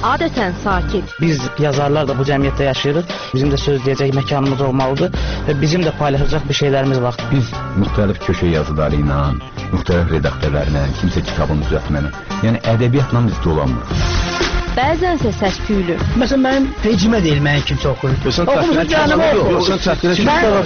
adətən sakit. Biz yazarlar da bu cəmiyyətdə yaşayırıq. Bizim də söz deyəcək məkanımız olmalıdır və bizim də paylaşacaq bir şeylərimiz var. Biz müxtəlif köşə yazıları ilə, müxtəlif redaktörlərlə, kimsə kitabın düzəltməni, yəni ədəbiyyatla biz dolanmırıq. Bəzənsə səs-küylü. Məsələn, mənim vecimə deyil, mənim kimsə oxuyur. Oxumuşsun canımı oxuyur. Yox, sən çəkdirə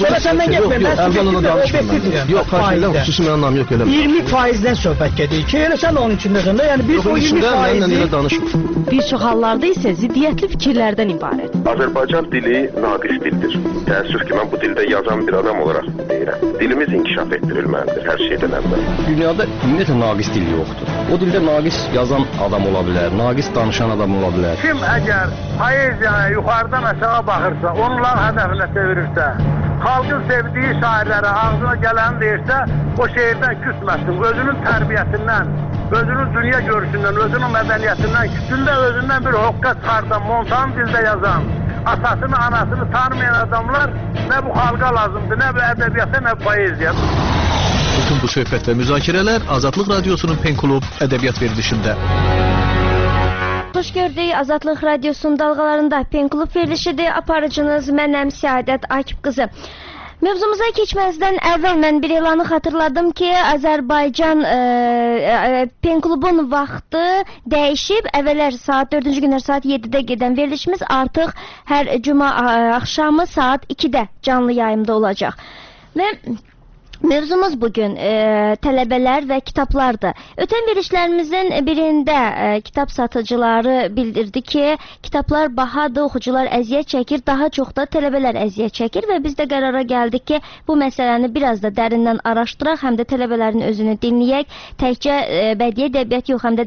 Yox, xarşıyla xüsusi mənim anlam yox elə. 20%-dən söhbət gedir ki, elə sən onun içindəsən də, yəni biz o 20%-i bir çox hallarda isə ziddiyyətli fikirlərdən ibarət. Azərbaycan dili naqis dildir. Təəssüf ki, mən bu dildə yazan bir adam olaraq deyirəm. Dilimiz inkişaf etdirilməlidir hər şeydən əvvəl. Dünyada ümumiyyətlə naqis dil yoxdur. O dildə naqis yazan adam ola bilər, naqis danışan adam ola bilər. Kim əgər poeziyaya yuxarıdan aşağı baxırsa, onların hədəfinə çevirirsə, xalqın sevdiyi şairlərə ağzına gələni deyirsə, o şeirdən küsməsin, özünün tərbiyəsindən, özünün dünya görüşündən, özünün mədəniyyətindən, küçündə özündən bir hoqqa çıxardan, montan dildə yazan, atasını, anasını tanımayan adamlar nə bu xalqa lazımdır, nə bu ədəbiyyata, nə bu poeziya. Bütün bu söhbət və müzakirələr Azadlıq Radiosunun Pen Klub ədəbiyyat verilişində. Xoş gördük, Azadlıq Radiosunun dalğalarında Pen Klub verilişidir. Aparıcınız mənəm Səadət Akif qızı. Mövzumuza keçməzdən əvvəl mən bir elanı xatırladım ki, Azərbaycan Pen Klubun vaxtı dəyişib. Əvvəllər saat 4-cü günlər saat 7-də gedən verilişimiz artıq hər cuma axşamı saat 2-də canlı yayımda olacaq. Və mövzumuz bugün tələbələr və kitablardır. Ötən verilişlərimizin birində kitab satıcıları bildirdi ki, kitablar bahadır, oxucular əziyyət çəkir, daha çox da tələbələr əziyyət çəkir və biz də qərara gəldik ki, bu məsələni biraz da dərindən araşdıraq, həm də tələbələrin özünü dinləyək, təkcə bədii ədəbiyyat yox, həm də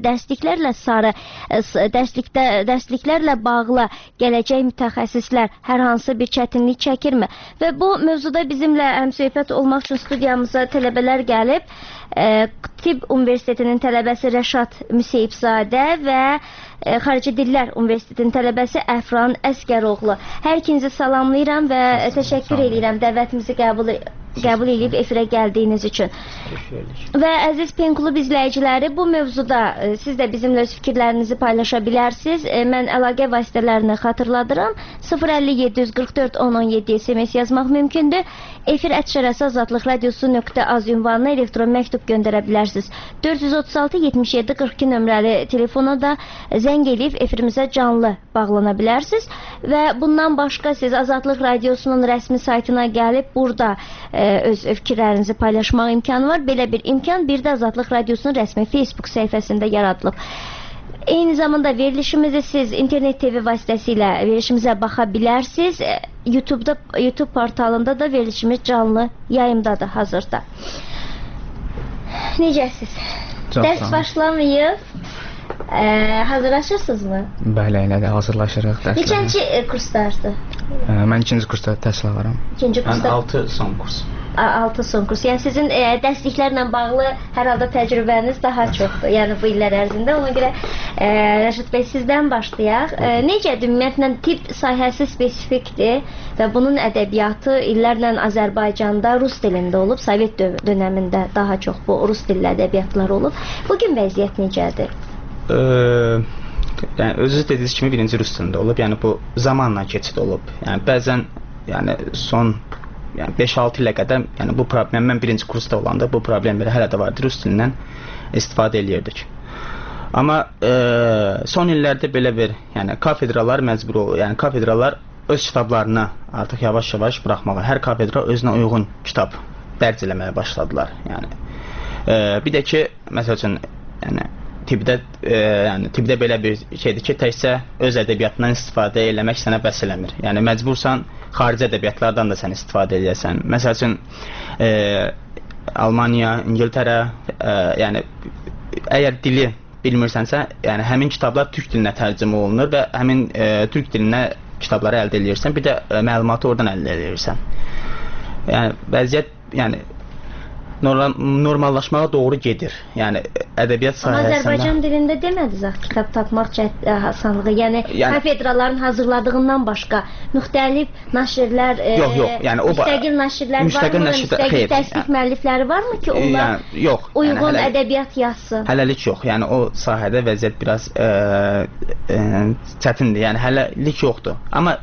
dərsliklərlə bağlı gələcək mütəxəssislər hər hansı bir çətinlik çəkirmi? Və bu mövzuda bizimlə həmsöhbət olmaq üçün studiyamıza tələbələr gəlib. Tibb Universitetinin tələbəsi Rəşad Müseyibzadə və Xarici Dillər Universitetinin tələbəsi Əfran Əsgəroğlu. Hər ikinizi salamlayıram və təşəkkür edirəm dəvətimizi qəbul edib efirə gəldiyiniz üçün. Və əziz Pen Klub izləyiciləri, bu mövzuda siz də bizimlə öz fikirlərinizi paylaşa bilərsiniz. Mən əlaqə vasitələrini xatırladıram. 050-744 1017 SMS yazmaq mümkündür. efir@azadlıqradiosu.az ünvanına elektron məktub göndərə bilərsiniz. 436-77-42 nömrəli telefona da zəng edib efirimizə canlı bağlana bilərsiniz. Və bundan başqa siz Azadlıq Radiosunun rəsmi saytına gəlib burada öz fikirlərinizi paylaşmaq imkanı var. Belə bir imkan bir də Azadlıq Radiosunun rəsmi Facebook səhifəsində yaradılıb. Eyni zamanda verilişimizi siz internet TV vasitəsilə verilişimizə baxa bilərsiniz. YouTube portalında da verilişimiz canlı yayımdadır hazırda. Necəsiz? Dərs başlamayıb. Hazırlaşırsınızmı? Bəli, elədir, hazırlaşırıq dərslərə. Neçənci kurslardır? Mən 2-ci kursda təhsil alıram. 2-ci kursda? Mən 6 son kurs. 6 son kurs. Yəni sizin dərsliklərlə bağlı hər halda təcrübəniz daha çoxdur. Yəni bu illər ərzində. Ona görə Rəşad bəy sizdən başlayaq. Necədir? Ümumiyyətlə tibb sahəsi spesifikdir və bunun ədəbiyyatı illərlə Azərbaycanda rus dilində olub. Sovet dönəmində daha çox bu rus dilli ədəbiyyatlar olub. Bugün vəziyyət necədir? Yəni özünüz dediyiniz kimi birinci rus dilində olub. Yəni bu zamanla keçid olub. Yəni bəzən son 5-6 ilə qədər bu problem, mən birinci kursda olanda bu problemləri hələ də vardı, rus dilindən istifadə eləyirdik. Amma son illərdə belə bir kafedralar məcbur olur. Yəni kafedralar öz kitablarını artıq yavaş-yavaş buraxmağa, hər kafedra özünə uyğun kitab dərc eləməyə başladılar. Yəni bir də ki, məsəl üçün tibbdə belə bir şeydir ki, təkcə öz ədəbiyyatından istifadə eləmək sənə bəs eləmir. Yəni məcbursan xarici ədəbiyyatlardan da sən istifadə edəsən. Məsəl üçün Almaniya, İngiltərə, yəni əgər dili bilmirsənsə, yəni həmin kitablar türk dilinə tərcümə olunur və həmin türk dilinə kitabları əldə edirsən, bir də məlumatı oradan əldə edirsən. Yəni vəziyyət, yəni normallaşmağa doğru gedir. Yəni ədəbiyyat Amma sahəsində Azərbaycan dilində demədiniz axı kitab tapmaq asanlığı. Yəni kafedraların hazırladığından başqa müxtəlif nəşrlər, yox, yəni o müstəqil nəşrlər varmı? Müstəqil təsdiq müəllifləri varmı ki, onlar yox, uyğun ədəbiyyat yazsın? Hələlik yox. Yəni o sahədə vəziyyət biraz çətindir. Yəni hələlik yoxdur. Amma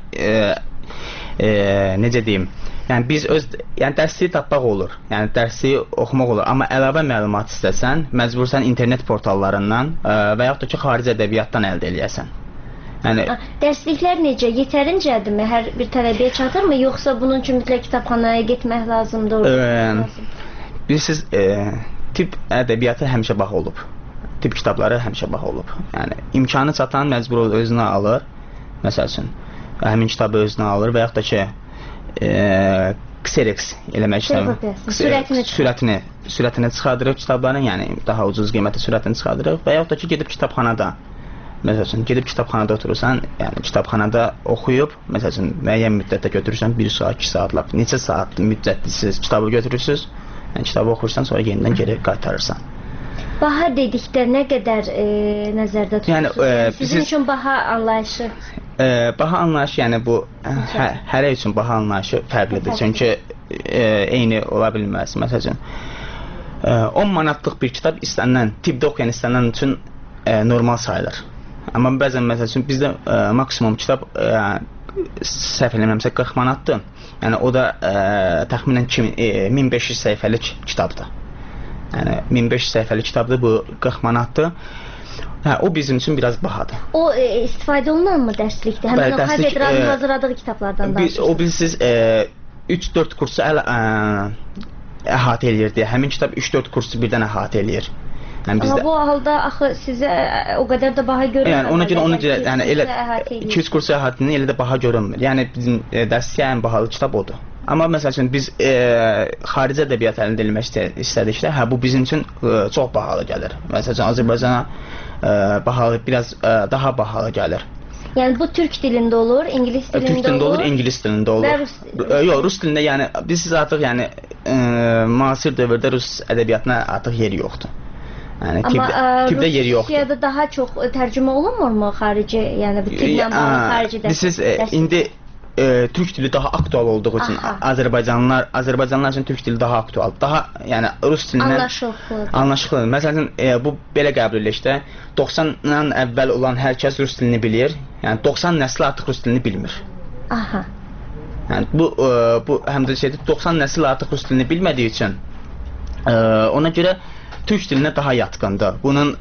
necə deyim? Yəni biz yəni dərsliyi tapmaq olur. Yəni dərsliyi oxumaq olur. Amma əlavə məlumat istəsən, məcbursan internet portallarından və yaxud da ki, xarici ədəbiyyatdan əldə eləyəsən. Yəni dərsliklər necə? Yetərincədirmi? Hər bir tələbəyə çatırmı, yoxsa bunun üçün mütləq kitabxanaya getmək lazımdır? Bilirsiniz, tip ədəbiyyatı həmişə baha olub. Tip kitabları həmişə baha olub. Yəni imkanı çatan məcbur olur özünə alır. Məsəl üçün həmin kitabı özünə alır və yaxud da ki Xerox eləmək istəyir. Sürətini çıxardırıq kitabların, yəni daha ucuz qiymətə sürətini çıxardırıq və yaxud da ki gedib kitabxanada. Məsəl üçün gedib kitabxanada oturursan, yəni kitabxanada oxuyub, məsəl üçün müəyyən müddətdə götürürsən 1 saat, 2 saatlıq, neçə saat müddətlisiz kitabı götürürsüz, yəni kitabı oxursan, sonra yenidən geri qaytarırsan. Baha dedikdə nə qədər nəzərdə tutursunuz? Yəni, sizin üçün baha anlayışı? Baha anlayışı, yəni bu hərə üçün baha anlayışı fərqlidir. Çünki eyni ola bilməz. Məsəl üçün 10 manatlıq bir kitab istənilən, tibbdə oxuyan istənilən üçün normal sayılır. Amma bəzən məsəl üçün bizdə maksimum kitab səhv eləmirəmsə 40 manatdır. Yəni o da təxminən 1500 səhifəlik kitabdır. Yəni 1500 səhifəlik kitabdır, bu 40 manatdır. O bizim üçün biraz bahadır. O istifadə olunanmı dərslikdə? Həmin o kafedranın hazırladığı kitablardan danışırsınız. O bilirsiniz 3-4 kursu əhatə eləyir deyə. Həmin kitab 3-4 kursu birdən əhatə eləyir. Yəni bizdə. Amma bu halda axı sizə o qədər də baha görünmür. Yəni ona görə yəni elə 200 kursu əhatəsində elə də baha görünmür. Yəni bizim dərslikdə ən bahalı kitab odur. Amma məsəl üçün biz xarici ədəbiyyat əlində eləmək istədikdə, bu bizim üçün çox bahalı gəlir. Məsəl üçün Azərbaycana bahalı, biraz daha bahalı gəlir. Yəni bu türk dilində olur, ingilis dilində olur? Türk dilində olur, ingilis dilində olur. Yox, rus dilində, yəni biz artıq yəni müasir dövrdə rus ədəbiyyatına artıq yeri yoxdur. Yəni tibbdə yeri yoxdur. Amma Rusiyada daha çox tərcümə olunmurmu xarici, yəni bu tibblə bağlı xarici dərs? Siz indi türk dili daha aktual olduğu üçün Azərbaycanlılar üçün türk dili daha aktual. Daha yəni rus dilindən anlaşılır. Məsələn, bu belə qəbul edilir də 90-dan əvvəl olan hər kəs rus dilini bilir. Yəni 90 nəsli artıq rus dilini bilmir. Aha. Yəni bu həm də şeydir, 90 nəsil artıq rus dilini bilmədiyi üçün ona görə türk dilinə daha yatkındır. Bunun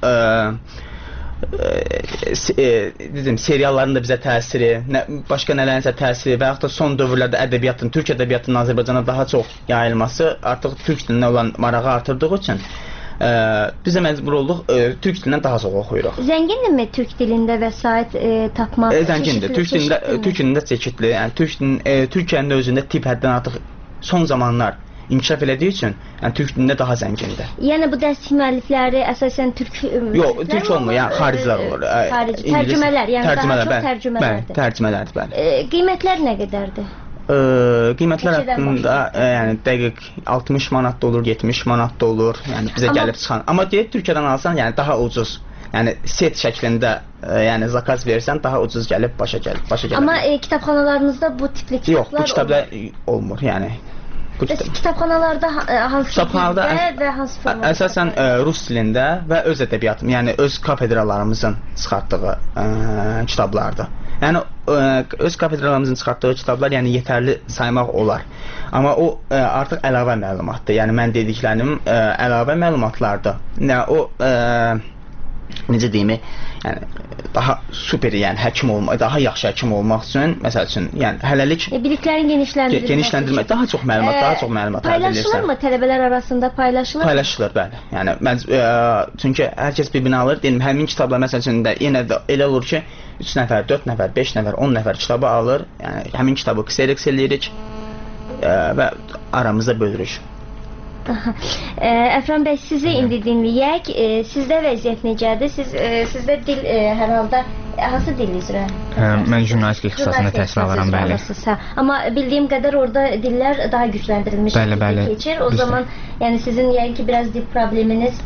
serialların da bizə təsiri, başqa nələrinsə təsiri və yaxud da son dövrlərdə ədəbiyyatın, türk ədəbiyyatının Azərbaycana daha çox yayılması artıq türk dilinə olan marağı artırdığı üçün bizə məcbur olduq türk dilindən daha çox oxuyuruq. Zəngindirmi türk dilində vəsait tapmaq? Zəngindir. Türk dilində çeşidli. Yəni Türkiyənin özündə tibb həddən artıq son zamanlar inkişaf elədiyi üçün, yəni türk dilində daha zəngindir. Yəni bu dərslik müəllifləri əsasən türk yox, türk olmur, yəni xaricilər olur. Xarici tərcümələr, yəni daha çox tərcümələrdir. Bəli, tərcümələrdir, bəli. Qiymətlər nə qədərdir? Qiymətlər haqqında yəni dəqiq 60 manat da olur, 70 manat da olur. Yəni bizə gəlib çıxan. Amma deyib Türkiyədən alsan, yəni daha ucuz. Yəni set şəklində, yəni zakaz versən daha ucuz gəlib başa gəlir. Amma kitabxanalarınızda bu tipli kitablar yox, bu kitablar olmur, yəni. Kitabxanalarda hansı dildə və hansı formada? Əsasən rus dilində və öz ədəbiyyatım, yəni öz kafedralarımızın çıxartdığı kitablardır. Yəni öz kafedralarımızın çıxartdığı kitablar yəni yetərli saymaq olar. Amma o artıq əlavə məlumatdır. Yəni mən dediklərim əlavə məlumatlardır. Yəni o necə deyim, yəni daha super, yəni həkim olmaq, daha yaxşı həkim olmaq üçün, məsəl üçün, yəni hələlik biliklərin genişləndirilmək, daha çox məlumat əldə edirsən. Paylaşılırmı tələbələr arasında paylaşılır? Paylaşılır, bəli. Yəni çünki hər kəs bir-birini alır. Deyim, həmin kitablar məsəl üçün də yenə də elə olur ki, 3 nəfər, 4 nəfər, 5 nəfər, 10 nəfər kitabı alır. Yəni həmin kitabı Xerox eləyirik və aramızda bölürük. Əfran bəy, sizi indi dinləyək. Sizdə vəziyyət necədir? Sizdə dil hər halda hansı dil üzrə? Mən jurnalistika ixtisasında təhsil alıram, bəli. Amma bildiyim qədər orada dillər daha gücləndirilmiş keçir. O zaman yəni sizin yəqin ki biraz dil probleminiz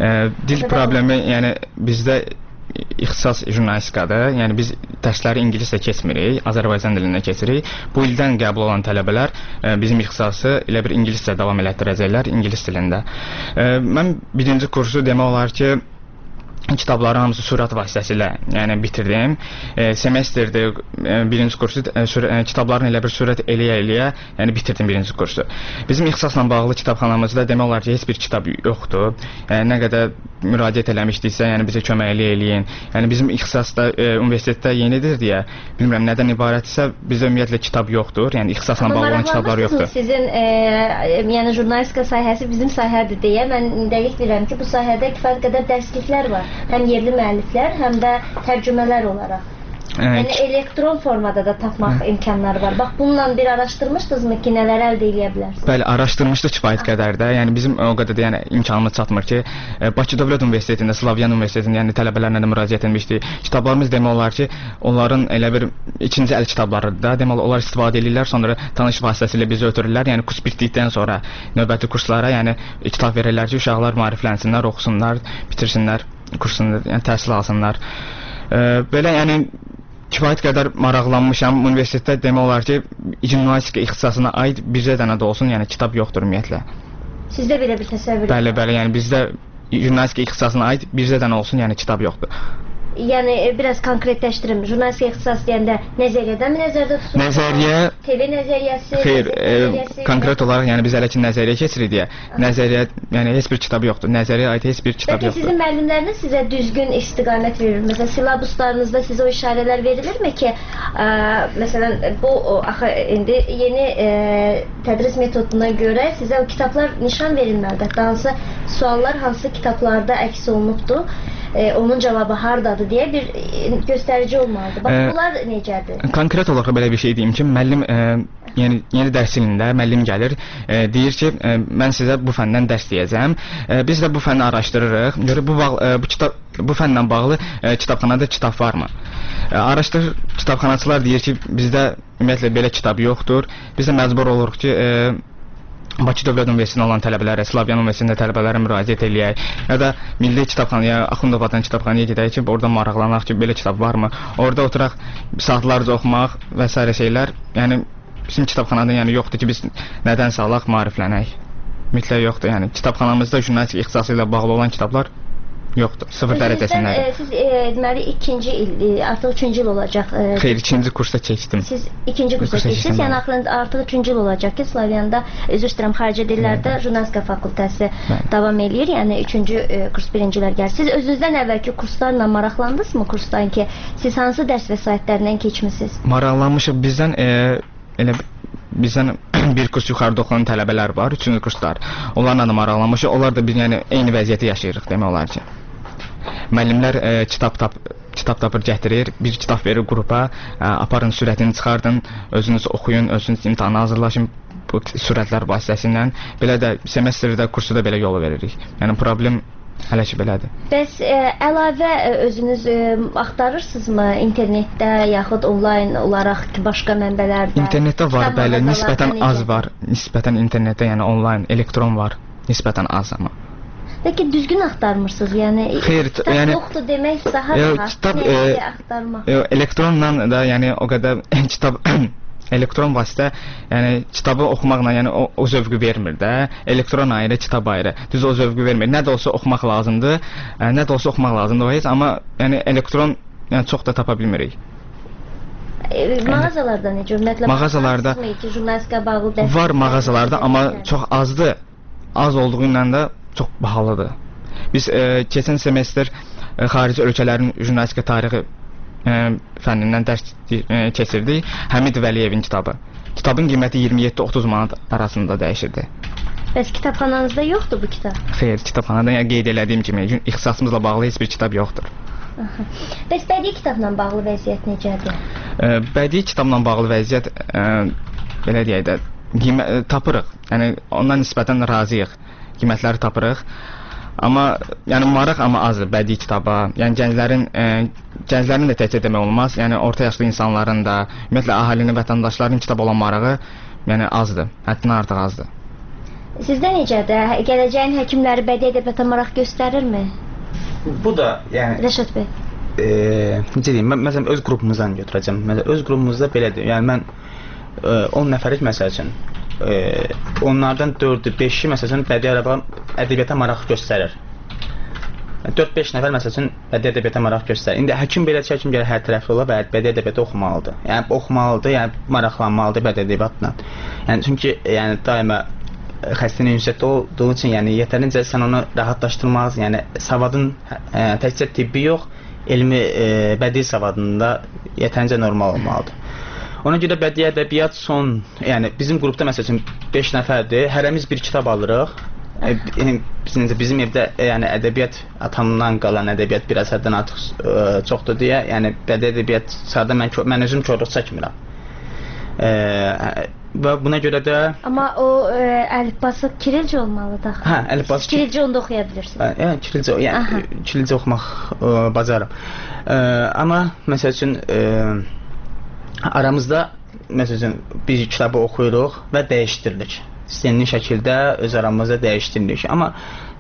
dil problemi, yəni bizdə ixtisas jurnalistikadır. Yəni biz dərsləri ingiliscə keçmirik, Azərbaycan dilində keçirik. Bu ildən qəbul olan tələbələr bizim ixtisası elə bir ingiliscə davam elətdirəcəklər, ingilis dilində. Mən birinci kursu demək olar ki kitabları hamısı sürət vasitəsilə yəni bitirdim. Semestrdə birinci kursu kitabların elə bir sürət eləyə yəni bitirdim birinci kursu. Bizim ixtisasla bağlı kitabxanamızda demək olar ki heç bir kitab yoxdur. Nə qədər müraciət eləmişdiksə, yəni bizə kömək eləyin. Yəni bizim ixtisasda universitetdə yenidir deyə bilmirəm nədən ibarətsə bizdə ümumiyyətlə kitab yoxdur. Yəni ixtisasla bağlı olan kitablar yoxdur. Sizin yəni jurnalistika sahəsi bizim sahədir deyə mən dəqiq bilirəm ki bu sahədə kifayət qədər dərsliklər var. Həm yerli müəlliflər, həm də tərcümələr olaraq. Yəni elektron formada da tapmaq imkanları var. Bax bununla bir araşdırmışdınızmı ki, nələr əldə edə bilərsiniz? Bəli, araşdırmışdıq kifayət qədər də. Yəni bizim o qədər də yəni imkanımız çatmır ki, Bakı Dövlət Universitetində, Slavyan Universitetində yəni tələbələrlə də müraciət etmişdik. Kitablarımız demək olar ki, onların elə bir ikinci əl kitablarıdır da. Demək olar onlar istifadə edirlər, sonra tanış vasitəsilə bizi ötürürlər. Yəni kurs bitdikdən sonra növbəti kurslara yəni kitab verirlər ki, uşaqlar maariflənsinlər, oxusunlar, bitirsinlər kursunu, yəni təhsil alsınlar. Belə yəni kifayət qədər maraqlanmışam. Universitetdə demək olar ki, jurnalistika ixtisasına aid bircə dənə də olsun, yəni kitab yoxdur ümumiyyətlə. Sizdə belə bir təsəvvür? Bəli, yəni bizdə jurnalistika ixtisasına aid bircə dənə olsun, yəni kitab yoxdur. Yəni biraz konkretləşdirim. Jurnalistika ixtisası deyəndə nəzəriyyədənmi nəzərdə tutulur? Nəzəriyyə, TV nəzəriyyəsi? Xeyr, konkret olaraq yəni biz hələ ki nəzəriyyə keçirik deyə. Nəzəriyyə, yəni heç bir kitab yoxdur. Nəzəriyyəyə aid heç bir kitab yoxdur. Sizin müəllimləriniz sizə düzgün istiqamət verir. Məsələn, silabuslarınızda sizə o işarələr verilirmi ki, məsələn, bu axı indi yeni tədris metoduna görə sizə o kitablar nişan verilməlidir. Hansı suallar hansı kitablarda əks olunubdur? Onun cavabı hardadır deyə bir göstərici olmalıdır. Bax, bunlar necədir? Konkret olaraq belə bir şey deyim ki, müəllim yeni dərs ilində müəllim gəlir, deyir ki, mən sizə bu fəndən dərs deyəcəm. Biz də bu fənni araşdırırıq. Görək bu fənlə bağlı kitabxanada kitab varmı? Araşdırır, kitabxanaçılar deyir ki, bizdə ümumiyyətlə belə kitab yoxdur. Biz də məcbur oluruq ki, Bakı Dövlət Universitetində olan tələbələrə, Slavyan Universitetində tələbələrə müraciət eləyək. Ya da Milli Kitabxanaya, Axundovadan kitabxanaya gedək ki, orada maraqlanaq ki, belə kitab varmı? Orada oturaq saatlarca oxumaq və s. şeylər. Yəni bizim kitabxanada yəni yoxdur ki, biz nədənsə alaq, maariflənək. Mütləq yoxdur. Yəni kitabxanamızda jurnalistika ixtisası ilə bağlı olan kitablar yoxdur. Sıfır dərəcəsindədir. Siz deməli ikinci il, artıq üçüncü il olacaq. Xeyr, ikinci kursa keçdim. Siz ikinci kursa keçdiniz, yəni artıq üçüncü il olacaq ki, Slavyanda, üzr istəyirəm, xarici dillərdə jurnalistika fakültəsi davam eləyir, yəni üçüncü kurs birincilər gəlir. Siz özünüzdən əvvəlki kurslarla maraqlandınızmı kursdan ki, siz hansı dərs vəsaitlərindən keçmisiniz? Maraqlanmışıq. Bizdən bir kurs yuxarıda oxuyan tələbələr var, üçüncü kurslar. Onlarla da maraqlanmışıq. Onlar da biz yəni eyni vəziyyəti yaşayırıq demək olar ki. Müəllimlər kitab tapır, gətirir, bir kitab verir qrupa, aparın sürətini çıxardın, özünüz oxuyun, özünüz imtahana hazırlaşın bu sürətlər vasitəsilə. Belə də semestrdə kursu da belə yol veririk. Yəni problem hələ ki belədir. Bəs əlavə özünüz axtarırsınızmı internetdə yaxud onlayn olaraq ki, başqa mənbələrdə? İnternetdə var, bəli, nisbətən az var. Nisbətən internetdə, yəni onlayn, elektron var, nisbətən az amma. Peki düzgün axtarmırsınız? Yəni kitab yoxdur demək daha rahat. Axtarmaq. Elektronla da yəni o qədər kitab elektron vasitə, yəni kitabı oxumaqla yəni o zövqü vermir də. Elektron ayrı, kitab ayrı. Düz o zövqü vermir. Nə də olsa oxumaq lazımdır. Nə də olsa oxumaq lazımdır o heç, amma yəni elektron yəni çox da tapa bilmirik. Mağazalarda necə? Ümumiyyətlə mağazalarda jurnalistika bağlı dərs var mağazalarda, amma çox azdır. Az olduğu ilə də çox bahalıdır. Biz keçən semestr xarici ölkələrin jurnalistika tarixi fənnindən dərs keçirdik. Həmid Vəliyevin kitabı. Kitabın qiyməti 27-30 manat arasında dəyişirdi. Bəs kitabxananızda yoxdur bu kitab? Xeyr, kitabxanada yəni qeyd elədiyim kimi ixtisasımızla bağlı heç bir kitab yoxdur. Bəs bədii kitabla bağlı vəziyyət necədir? Bədii kitabla bağlı vəziyyət belə deyək də tapırıq. Yəni ondan nisbətən razıyıq. Qiymətləri tapırıq. Amma yəni maraq amma azdır bədii kitaba. Yəni gənclərin də təkcə demək olmaz. Yəni orta yaşlı insanların da, ümumiyyətlə əhalinin, vətəndaşların kitab olan marağı yəni azdır. Həddindən artıq azdır. Sizdə necədir? Gələcəyin həkimləri bədii ədəbiyyata maraq göstərirmi? Bu da yəni Rəşad bəy. Necə deyim? Mən məsələn öz qrupumuzdan götürəcəm. Məsələn öz qrupumuzda belədir. Yəni mən 10 nəfərik məsəl üçün onlardan 4-ü, 5-i məsələn bədii ədəbiyyata maraq göstərir. 4-5 nəfər məsəl üçün bədii ədəbiyyata maraq göstərir. İndi həkim belə həkim gəlir hər tərəfli ola və bədii ədəbiyyatı oxumalıdır. Yəni oxumalıdır, yəni maraqlanmalıdır bədii ədəbiyyatla. Yəni çünki yəni daima xəstənin ünsiyyətdə olduğu üçün yəni yetərincə sən onu rahatlaşdırmalısın. Yəni savadın təkcə tibbi yox, elmi bədii savadında yetərincə normal olmalıdır. Ona görə bədii ədəbiyyat yəni bizim qrupda məsələn 5 nəfərdir. Hərəmiz bir kitab alırıq. Bizim evdə yəni ədəbiyyat atamdan qalan ədəbiyyat bir əsərdən artıq çoxdur deyə, yəni bədii ədəbiyyat sarda mən özüm korluq çəkmirəm. Və buna görə də amma o əlifbası kirilcə olmalıdır. Hə, əlifbası kirilcə onda oxuya bilirsiniz. Yəni kirilcə oxumaq bacarım. Amma məsəl üçün aramızda məsəl üçün bir kitabı oxuyuruq və dəyişdiririk. İstənilən şəkildə öz aramızda dəyişdiririk. Amma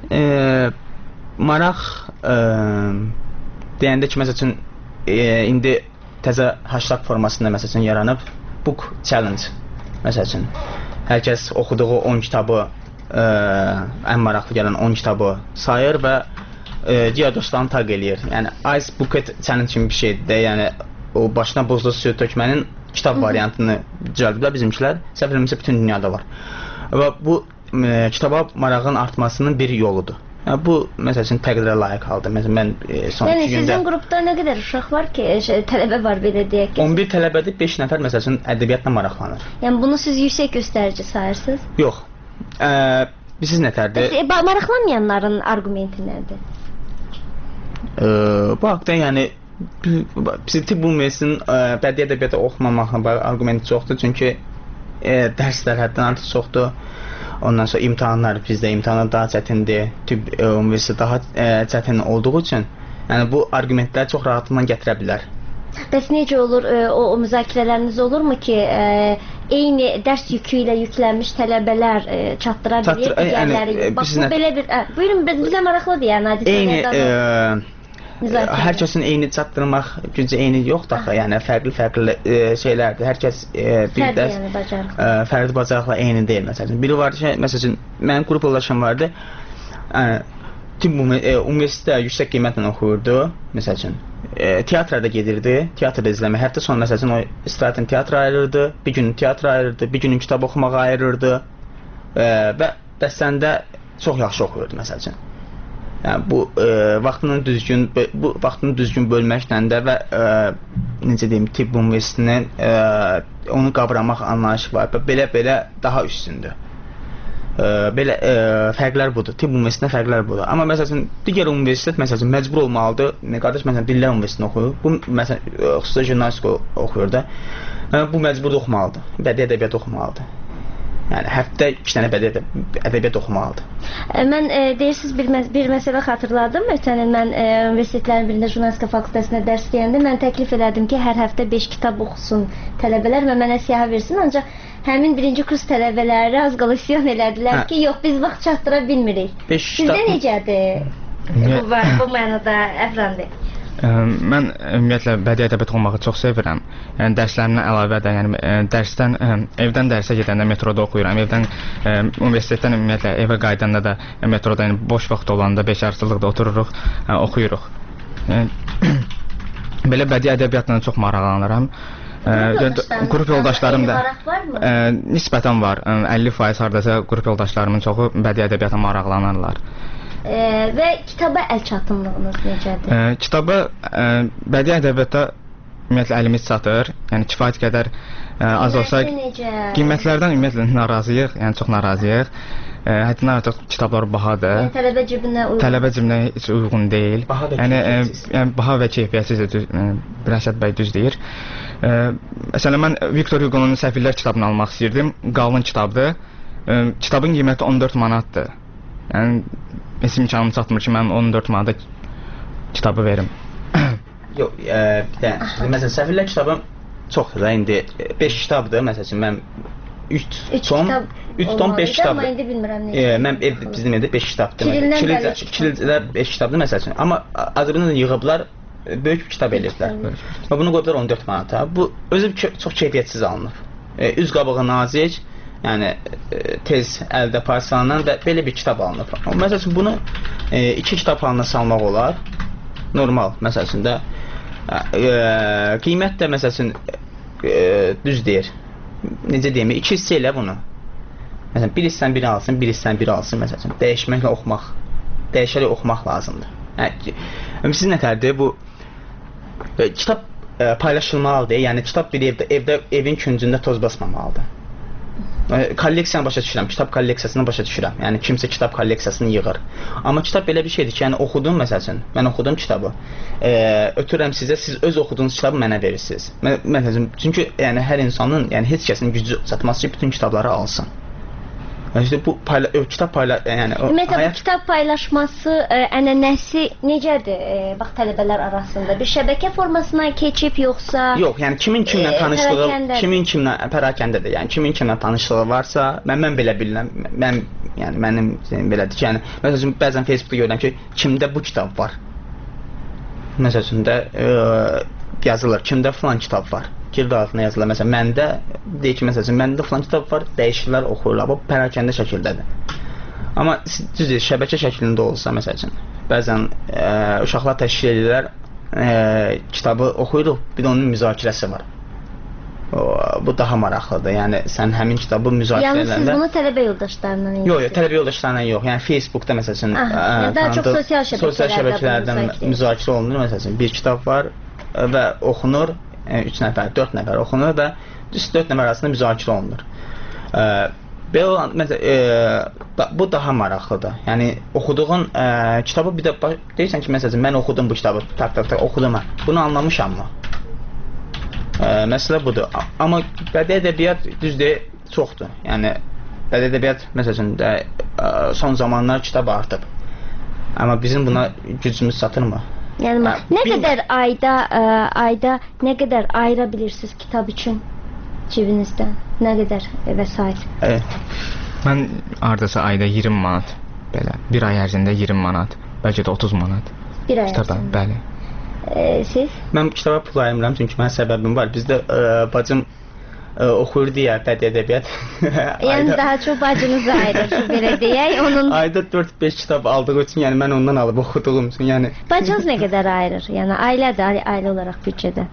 maraq deyəndə ki, məsəl üçün indi təzə hashtag formasında məsəl üçün yaranıb book challenge. Məsəl üçün hər kəs oxuduğu 10 kitabı ən maraqlı gələn 10 kitabı sayır və digər dostlarını taq eləyir. Yəni Ice Bucket Challenge kimi bir şeydir də, yəni o başına buzlu suyu tökmənin kitab variantını düzəldiblər bizimkilər. Səhv eləmirəmsə bütün dünyada var. Və bu kitaba marağın artmasının bir yoludur. Yəni bu məsəl üçün təqdirə layiq haldır. Məsələn mən son 2 gündə sizin qrupda nə qədər uşaq var ki, tələbə var belə deyək ki? 11 tələbədir, 5 nəfər məsəl üçün ədəbiyyatla maraqlanır. Yəni bunu siz yüksək göstərici sayırsınız? Yox. Siz nətərdir? Maraqlanmayanların arqumenti nədir? Bu haqda yəni tibb universitetinin bədii ədəbiyyatı oxumamağının arqumenti çoxdur. Çünki dərslər həddən artıq çoxdur. Ondan sonra imtahanlar, bizdə imtahanlar daha çətindir. Tibb universiteti daha çətin olduğu üçün yəni bu arqumentləri çox rahatlıqla gətirə bilər. Bəs necə olur o müzakirələriniz olurmu ki, eyni dərs yükü ilə yüklənmiş tələbələr çatdıra bilir digərləri? Bax bu belə bir buyurun bizə maraqlıdır yəni hadisə. Hər kəsin eyni çatdırmaq gücü eyni yoxdur axı. Yəni fərqli şeylərdir. Hər kəs bir dərs fərqli bacarıqla eyni deyil məsələn. Biri var ki, məsələn mənim qrup yoldaşım vardı. Tibb universitetdə yüksək qiymətlə oxuyurdu məsəl üçün. Teatrda gedirdi, teatrda izləmək. Həftə sonu məsəl üçün o istirahətən teatra ayırırdı, bir gün teatra ayırırdı, bir günün kitab oxumağa ayırırdı və dərslərində çox yaxşı oxuyurdu məsəl üçün. Yəni bu vaxtını düzgün bölməklə də və necə deyim tibb universitetinin onu qavramaq anlayışı var. Belə daha üstündür. Belə fərqlər budur. Tibb universitetində fərqlər budur. Amma məsələn digər universitet məsələn məcbur olmalıdır. Qardaş məsələn dillər universitetində oxuyur. Bu məsələn xüsusi jurnalistika oxuyur da. Bu məcbur oxumalıdır. Bədii ədəbiyyat oxumalıdır. Yəni həftə 2 dənə bədii ədəbiyyat oxumalıdır. Mən deyirsiniz bir məsələ xatırladım. Ötən il mən universitetlərin birində jurnalistika fakültəsində dərs deyəndə mən təklif elədim ki, hər həftə 5 kitab oxusun tələbələr və mənə siyahı versin. Ancaq həmin birinci kurs tələbələri az qala isyan elədilər ki, yox biz vaxt çatdıra bilmirik. Sizdə necədir bu mənada Əfran bəy? Mən ümumiyyətlə bədii ədəbiyyat oxumağı çox sevirəm. Yəni dərslərimdən əlavə də, yəni dərsdən evdən dərsə gedəndə metroda oxuyuram. Evdən universitetdən ümumiyyətlə evə qayıdanda da metroda, yəni boş vaxt olanda beşarcılıqda otururuq, oxuyuruq. Belə bədii ədəbiyyatla çox maraqlanıram. Qrup yoldaşlarım da nisbətən var. 50% hardasa qrup yoldaşlarımın çoxu bədii ədəbiyyata maraqlanırlar. Və kitaba əl çatımlığınız necədir? Kitaba bədii ədəbiyyata ümumiyyətlə əlimiz çatır. Yəni kifayət qədər az olsa qiymətlərdən ümumiyyətlə narazıyıq, yəni çox narazıyıq. Həddindən artıq kitablar bahadır. Yəni tələbə cibinə heç uyğun deyil. Yəni baha və keyfiyyətsiz Rəşad bəy düz deyir. Məsələn, mən Victor Hugo'nun Səfirlər kitabını almaq istəyirdim. Qalın kitabdır. Kitabın qiyməti 14 manatdır. Yəni heç imkanım çatmır ki, mən 14 manata kitabı verim. Yox, bir də məsələn Səfirlər kitabı çoxdur da indi 5 kitabdır. Məsələn mən 3 tom 5 kitabdır. Amma indi bilmirəm necə. Mən bizim evdə 5 kitabdır. Kirildə 5 kitabdır məsələn. Amma Azərbaycanda yığıblar böyük bir kitab eləyiblər. Və bunu qoyublar 14 manata. Bu özü çox keyfiyyətsiz alınıb. Üz qabağı nazik, yəni tez əldə parçalanan və belə bir kitab alınıb. Məsələn bunu 2 kitab halına salmaq olar. Normal məsələn də qiymət də məsələn düz deyir. Necə deyim, 2 hissə elə bunu. Məsələn bir hissən biri alsın, bir hissən biri alsın məsələn. Dəyişməklə oxumaq, dəyişərək oxumaq lazımdır. Siz nətərdir bu kitab paylaşılmalıdır. Yəni kitab bir evdə evin küncündə toz basmamalıdır. Kolleksiyanı başa düşürəm, kitab kolleksiyasını başa düşürəm. Yəni kimsə kitab kolleksiyasını yığır. Amma kitab belə bir şeydir ki, yəni oxudum məsələn, mən oxudum kitabı. Ötürürəm sizə, siz öz oxuduğunuz kitabı mənə verirsiniz. Məsələn, çünki yəni hər insanın, yəni heç kəsin gücü çatmaz ki, bütün kitabları alsın. İşte bu kitab yəni ümumiyyətlə bu kitab paylaşması ənənəsi necədir bax tələbələr arasında? Bir şəbəkə formasına keçib yoxsa? Yox, yəni kimin kimlə tanışlığı, kimin kimlə pərakəndədir. Yəni kimin kimlə tanışlığı varsa, mən belə bilirəm. Mən yəni mənim belədir ki, yəni məsələn bəzən Facebookda görürəm ki, kimdə bu kitab var. Məsələn də yazılır, kimdə falan kitab var. Girdi altına yazılır. Məsələn, məndə deyir ki, məsələn, məndə falan kitab var, dəyişirlər, oxuyurlar. Bu pərakəndə şəkildədir. Amma düzdür, şəbəkə şəklində olsa, məsələn, bəzən uşaqlar təşkil edirlər, kitabı oxuyuruq, bir də onun müzakirəsi var. Bu daha maraqlıdır. Yəni sən həmin kitabı müzakirə edəndə... Yəni siz bunu tələbə yoldaşlarla edirsiniz? Yox, tələbə yoldaşlarla yox. Yəni Facebookda məsələn, daha çox sosial şəbəkələrdən müzakirə olunur. Məsələn, bir kitab var və oxunur. 3 nəfər, 4 nəfər oxunur və 4 nəfər arasında müzakirə olunur. Belə olan, məsələn, bu daha maraqlıdır. Yəni, oxuduğun kitabı bir də deyirsən ki, məsələn, mən oxudum bu kitabı, tak, oxudum mən. Bunu anlamışam mı? Məsələ budur. Amma bədii ədəbiyyat düzdür, çoxdur. Yəni, bədii ədəbiyyat, məsələn, son zamanlar kitab artıb. Amma bizim buna gücümüz çatırmı? Yəni nə qədər ayda nə qədər ayıra bilirsiniz kitab üçün cibinizdən? Nə qədər vəsait? Mən hardasa ayda 20 manat belə. Bir ay ərzində 20 manat, bəlkə də 30 manat. Bir ay ərzində. Bəli. Siz? Mən kitaba pul ayırmıram çünki mənim səbəbim var. Bizdə bacım oxuyurdu ya bədii ədəbiyyat. Yəni daha çox bacınızı ayırır, belə deyək. Onun ayda 4-5 kitab aldığı üçün, yəni mən ondan alıb oxuduğum üçün, yəni bacınız nə qədər ayırır? Yəni ailə olaraq büdcədə?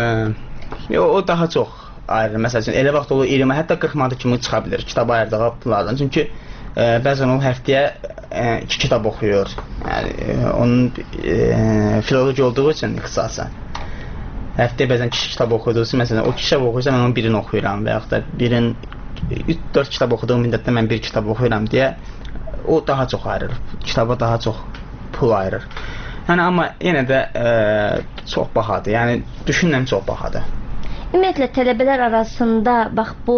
O daha çox ayırır. Məsələn, elə vaxt olur 20, hətta 40 manat kimi çıxa bilir kitab ayırdığı pullardan. Çünki bəzən o həftəyə 2 kitab oxuyur. Yəni onun filoloji olduğu üçün ixtisası. Həftəyə bəzən kişi kitab oxuduğusu, məsələn, o kitab oxuyursa mən onun birini oxuyuram və yaxud da birin 4 kitab oxuduğum müddətdə mən bir kitab oxuyuram deyə o daha çox ayırır. Kitaba daha çox pul ayırır. Yəni amma yenə də çox bahadır. Yəni düşünürəm çox bahadır. Ümumiyyətlə tələbələr arasında bax bu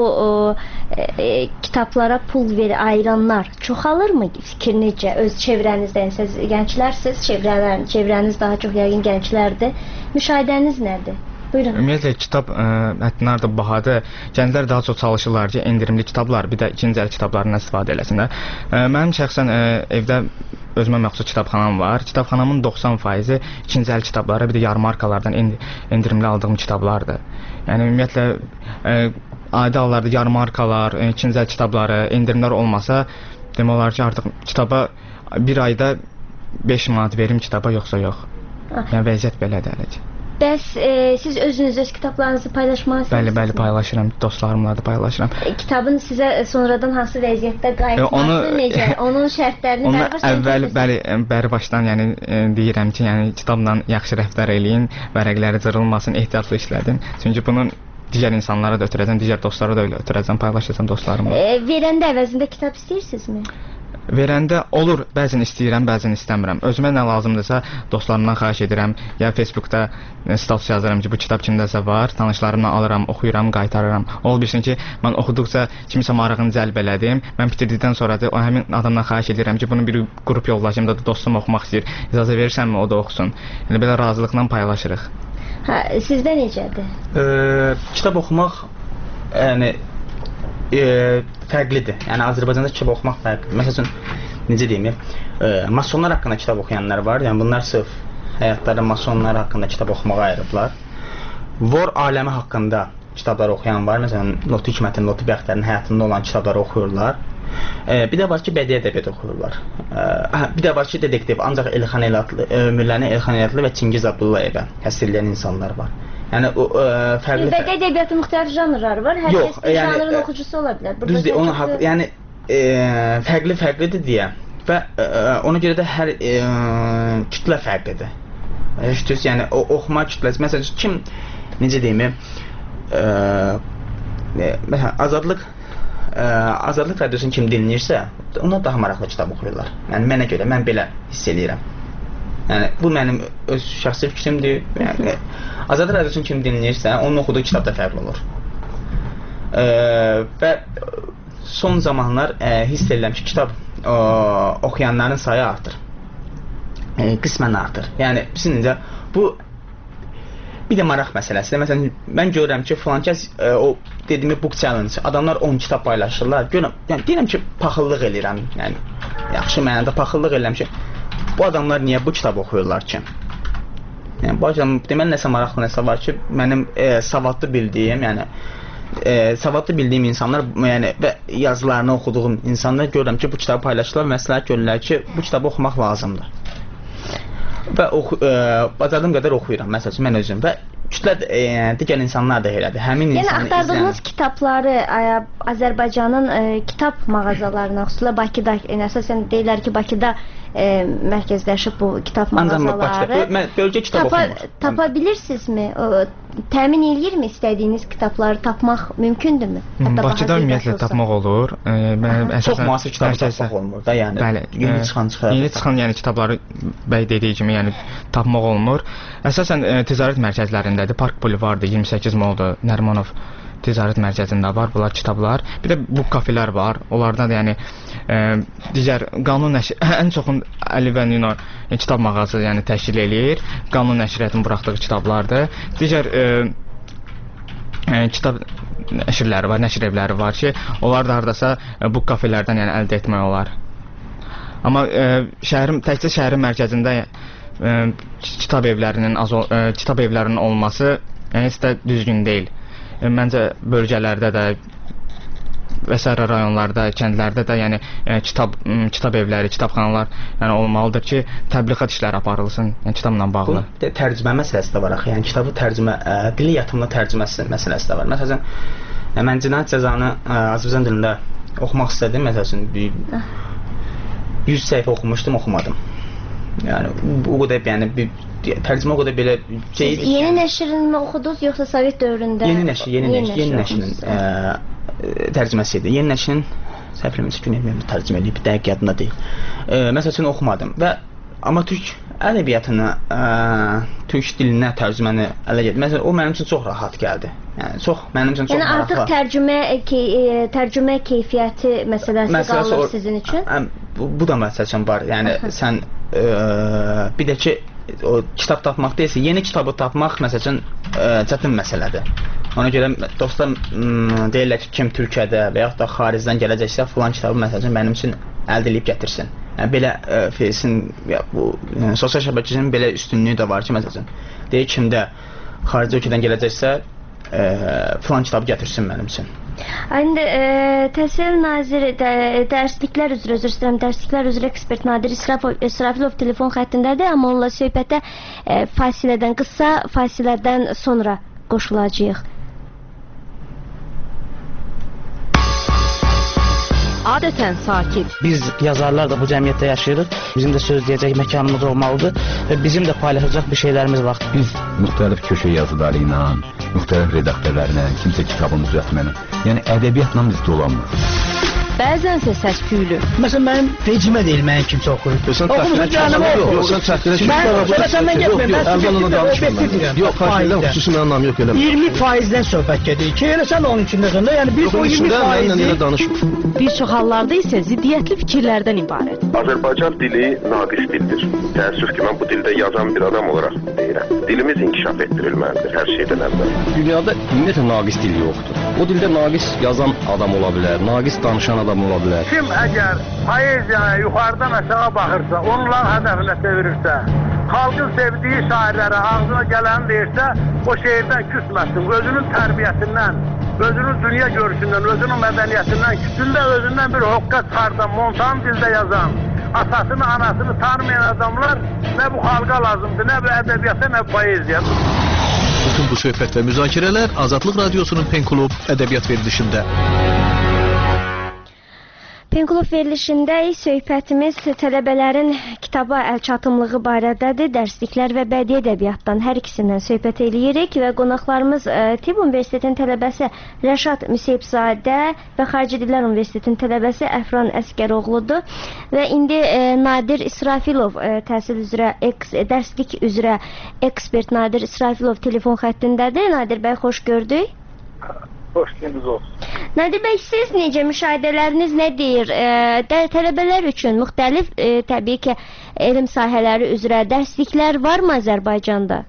kitablara pul ayıranlar çoxalırmı? Fikir necə? Öz çevrənizdən siz gənclərsiniz, çevrəniz daha çox yəqin gənclərdir. Müşahidəniz nədir? Buyurun. Ümumiyyətlə kitab həddindən artıq bahadır. Gənclər daha çox çalışırlar ki, endirimli kitablar, bir də ikinci əl kitablarından istifadə eləsinlər. Mənim şəxsən evdə özümə məxsus kitabxanam var. Kitabxanamın 90% ikinci əl kitabları, bir də yarmarkalardan endirimli aldığım kitablardır. Yəni ümumiyyətlə adi hallarda yarmarkalar, ikinci əl kitabları, endirimlər olmasa, demək olar ki, artıq kitaba bir ayda 5 manat verim kitaba yoxsa yox. Yəni vəziyyət belədir hələ. Bəs siz özünüz öz kitablarınızı paylaşmaq istəyirsiniz? Bəli, paylaşıram. Dostlarımla da paylaşıram. Kitabın sizə sonradan hansı vəziyyətdə qayıtması necə? Onun şərtlərini bəri başdan yəni deyirəm ki, yəni kitabla yaxşı rəftar eləyin, vərəqləri cırılmasın, ehtiyatlı işlədin. Çünki bunun digər insanlara da ötürəcəm, digər dostlara da ötürəcəm, paylaşacağam dostlarımla. Verəndə əvəzində kitab istəyirsinizmi? verəndə olur, bəzən istəyirəm, bəzən istəmirəm. Özümə nə lazımdırsa dostlarımdan xahiş edirəm, ya Facebookda status yazıram ki, bu kitab kimdəsə var, tanışlarımdan alıram, oxuyuram, qaytarıram. Ola bilsin ki, mən oxuduqca kimsə marağını cəlb elədim. Mən bitirdikdən sonra da o həmin adamdan xahiş edirəm ki, bunu bir qrup yoldaşım da dostum oxumaq istəyir. İcazə verirsənmi o da oxusun. Yəni belə razılıqla paylaşırıq. Hə, sizdə necədir? Kitab oxumaq yəni fərqlidir. Yəni Azərbaycanda kitab oxumaq fərqlidir. Məsələn, necə deyim, masonlar haqqında kitab oxuyanlar var. Yəni bunlar sırf həyatlarında masonlar haqqında kitab oxumağa ayırıblar. Vor aləmi haqqında kitablar oxuyan var. Məsələn, Lotu Hikmətin, Lotu Bəxtərin həyatında olan kitabları oxuyurlar. Bir də var ki, bədii ədəbiyyat oxuyurlar. Bir də var ki, detektiv, ancaq Elxan Elatlı, ömürlərini Elxan Elatlı və Çingiz Abdullayevə həsr edən insanlar var. Yəni o fərqli. Bədii ədəbiyyatın müxtəlif janrları var. Hər kəs bir janrın oxucusu ola bilər. Düzdür, onun haqqı, yəni fərqlidir deyə və ona görə də hər kütlə fərqlidir. Yəni o oxuma kütləsi, məsələn, kim necə deyim, məsələn, Azadlıq radiosunu kim dinləyirsə, ona daha maraqlı kitab oxuyurlar. Yəni mənə görə, mən belə hiss eləyirəm. Yəni bu mənim öz şəxsi fikrimdir. Yəni Azadlıq radiosunu kim dinləyirsə, onun oxuduğu kitab da fərqli olur. Və son zamanlar hiss edirəm ki, kitab oxuyanların sayı artır. Qismən artır. Yəni bizimcə bu bir də maraq məsələsidir. Məsələn, mən görürəm ki, filankəs o dediyim book challenge, adamlar 10 kitab paylaşırlar. Görürəm, yəni deyirəm ki, paxıllıq eləyirəm. Yəni yaxşı mənada paxıllıq eləyirəm ki, bu adamlar niyə bu kitab oxuyurlar ki? Yəni bu adam deməli nəsə maraqlı nəsə var ki, mənim savadlı bildiyim, yəni savadlı bildiyim insanlar, yəni və yazılarını oxuduğum insanlar görürəm ki, bu kitabı paylaşırlar, məsləhət görürlər ki, bu kitabı oxumaq lazımdır. Və bacardığım qədər oxuyuram, məsələn, mən özüm və kütlə digər insanlar da elədir. Həmin yəni insanı axtardığınız kitabları Azərbaycanın kitab mağazalarına, xüsusilə Bakıda, əsasən deyirlər ki, Bakıda mərkəzləşib bu kitab mağazaları. Bölgə kitab oxumur. Tapa bilirsinizmi? Təmin eləyirmi istədiyiniz kitabları tapmaq mümkündürmü? Bakıda ümumiyyətlə tapmaq olur. Çox müasir kitab tapmaq olmur da, yəni. Bəli, yeni çıxan yəni kitabları bəy dediyi kimi yəni tapmaq olmur. Əsasən ticarət mərkəzlərindədir. Park Boulevarddır, 28 Moldur, Nərimanov ticarət mərkəzində var bunlar kitablar. Bir də bu kafelər var. Onlardan da yəni digər qanun nəşri ən çoxun Əli və Nino kitab mağazası yəni təşkil eləyir. Qanun nəşriyyatının buraxdığı kitablardır. Digər kitab nəşrləri var, nəşr evləri var ki, onlar da hardasa bu kafelərdən yəni əldə etmək olar. Amma təkcə şəhərin mərkəzində kitab evlərinin olması yəni heç də düzgün deyil. Məncə bölgələrdə də və sair rayonlarda, kəndlərdə də yəni kitab evləri, kitabxanalar yəni olmalıdır ki, təbliğat işləri aparılsın, yəni kitabla bağlı. Bu tərcümə məsələsi də var axı. Yəni kitabı tərcümə, dili yatımlı tərcüməsi məsələsi də var. Məsələn, mən Cinayət Cəzanı Azərbaycan dilində oxumaq istədim, məsələn, 100 səhifə oxumuşdum, oxumadım. Yəni o qədər yəni tərcümə o qədər belə Siz yeni nəşrini oxudunuz yoxsa Sovet dövründə? Yeni nəşrin tərcüməsi idi. Yeni nəşrin səhv eləmirəmsə Güney tərcümə edib, dəqiq yadımda deyil. Məsəl üçün oxumadım və amma türk ədəbiyyatını, türk dilinə tərcüməni ələ getdim. Məsələn, o mənim üçün çox rahat gəldi. Yəni çox mənim üçün çox maraqlı. Yəni artıq tərcümə keyfiyyəti məsələsi qalır sizin üçün? Bu da məsəl üçün var. Yəni sən bir də ki o kitab tapmaq deyilsə, yeni kitabı tapmaq məsəl üçün çətin məsələdir. Ona görə dostlar deyirlər ki, kim Türkiyədə və yaxud da xaricdən gələcəksə, filan kitabı məsəl üçün mənim üçün əldə edib gətirsin. Yəni belə sosial şəbəkənin belə üstünlüyü də var ki, məsəl üçün deyir kimdə xarici ölkədən gələcəksə, filan kitabı gətirsin mənim üçün. İndi Təhsil Naziri dərsliklər üzrə ekspert Nadir İsrafilov telefon xəttindədir, amma onunla söhbətə qısa fasilədən sonra qoşulacağıq. Adətən sakit. Biz yazarlar da bu cəmiyyətdə yaşayırıq. Bizim də söz deyəcək məkanımız olmalıdır və bizim də paylaşacaq bir şeylərimiz var. Biz müxtəlif köşə yazıları ilə, müxtəlif redaktörlərlə, kimsə kitabını düzəltməni, yəni ədəbiyyatla biz dolanmırıq. bəzənsə səs-küylü. Məsələn, mənim vecimə deyil, mənim kimsə oxuyur. Sən təxminən yox, sən təxminən yox, xahindən xüsusi mənim anlam yox eləmə. 20%-dən söhbət gedir ki, elə sən onun içində sən də, yəni biz o 20%-i bir çox hallarda isə ziddiyyətli fikirlərdən ibarət. Azərbaycan dili naqis dildir. Təəssüf ki, mən bu dildə yazan bir adam olaraq deyirəm. Dilimiz inkişaf etdirilməlidir hər şeydən əvvəl. Dünyada ümumiyyətlə naqis dil yoxdur. O dildə naqis yazan adam ola bilər, naqis danışan adam ola bilər. Kim əgər poeziyaya yuxarıdan aşağı baxırsa, onların hədəfinə çevirirsə, xalqın sevdiyi şairlərə ağzına gələni deyirsə, o şeirdən küsməsin, özünün tərbiyəsindən, özünün dünya görüşündən, özünün mədəniyyətindən, küsündə özündən bir hoqqa çıxardan, montan dildə yazan, atasını, anasını tanımayan adamlar nə bu xalqa lazımdır, nə bu ədəbiyyata, nə bu poeziya. Bütün bu söhbət və müzakirələr Azadlıq Radiosunun Penklub ədəbiyyat verilişində. Penklub verilişində söhbətimiz tələbələrin kitaba əlçatımlığı barədədir. Dərsliklər və bədii ədəbiyyatdan hər ikisindən söhbət eləyirik və qonaqlarımız Tibb Universitetinin tələbəsi Rəşad Müseyibzadə və Xarici Dillər Universitetinin tələbəsi Əfran Əskəroğludur və indi Nadir İsrafilov təhsil üzrə dərslik üzrə ekspert Nadir İsrafilov telefon xəttindədir. Nadir bəy, xoş gördük. Xoş gəldiniz olsun. Nadir bəy, siz necə, müşahidələriniz nə deyir? Tələbələr üçün müxtəlif, təbii ki, elm sahələri üzrə dərsliklər varmı Azərbaycanda?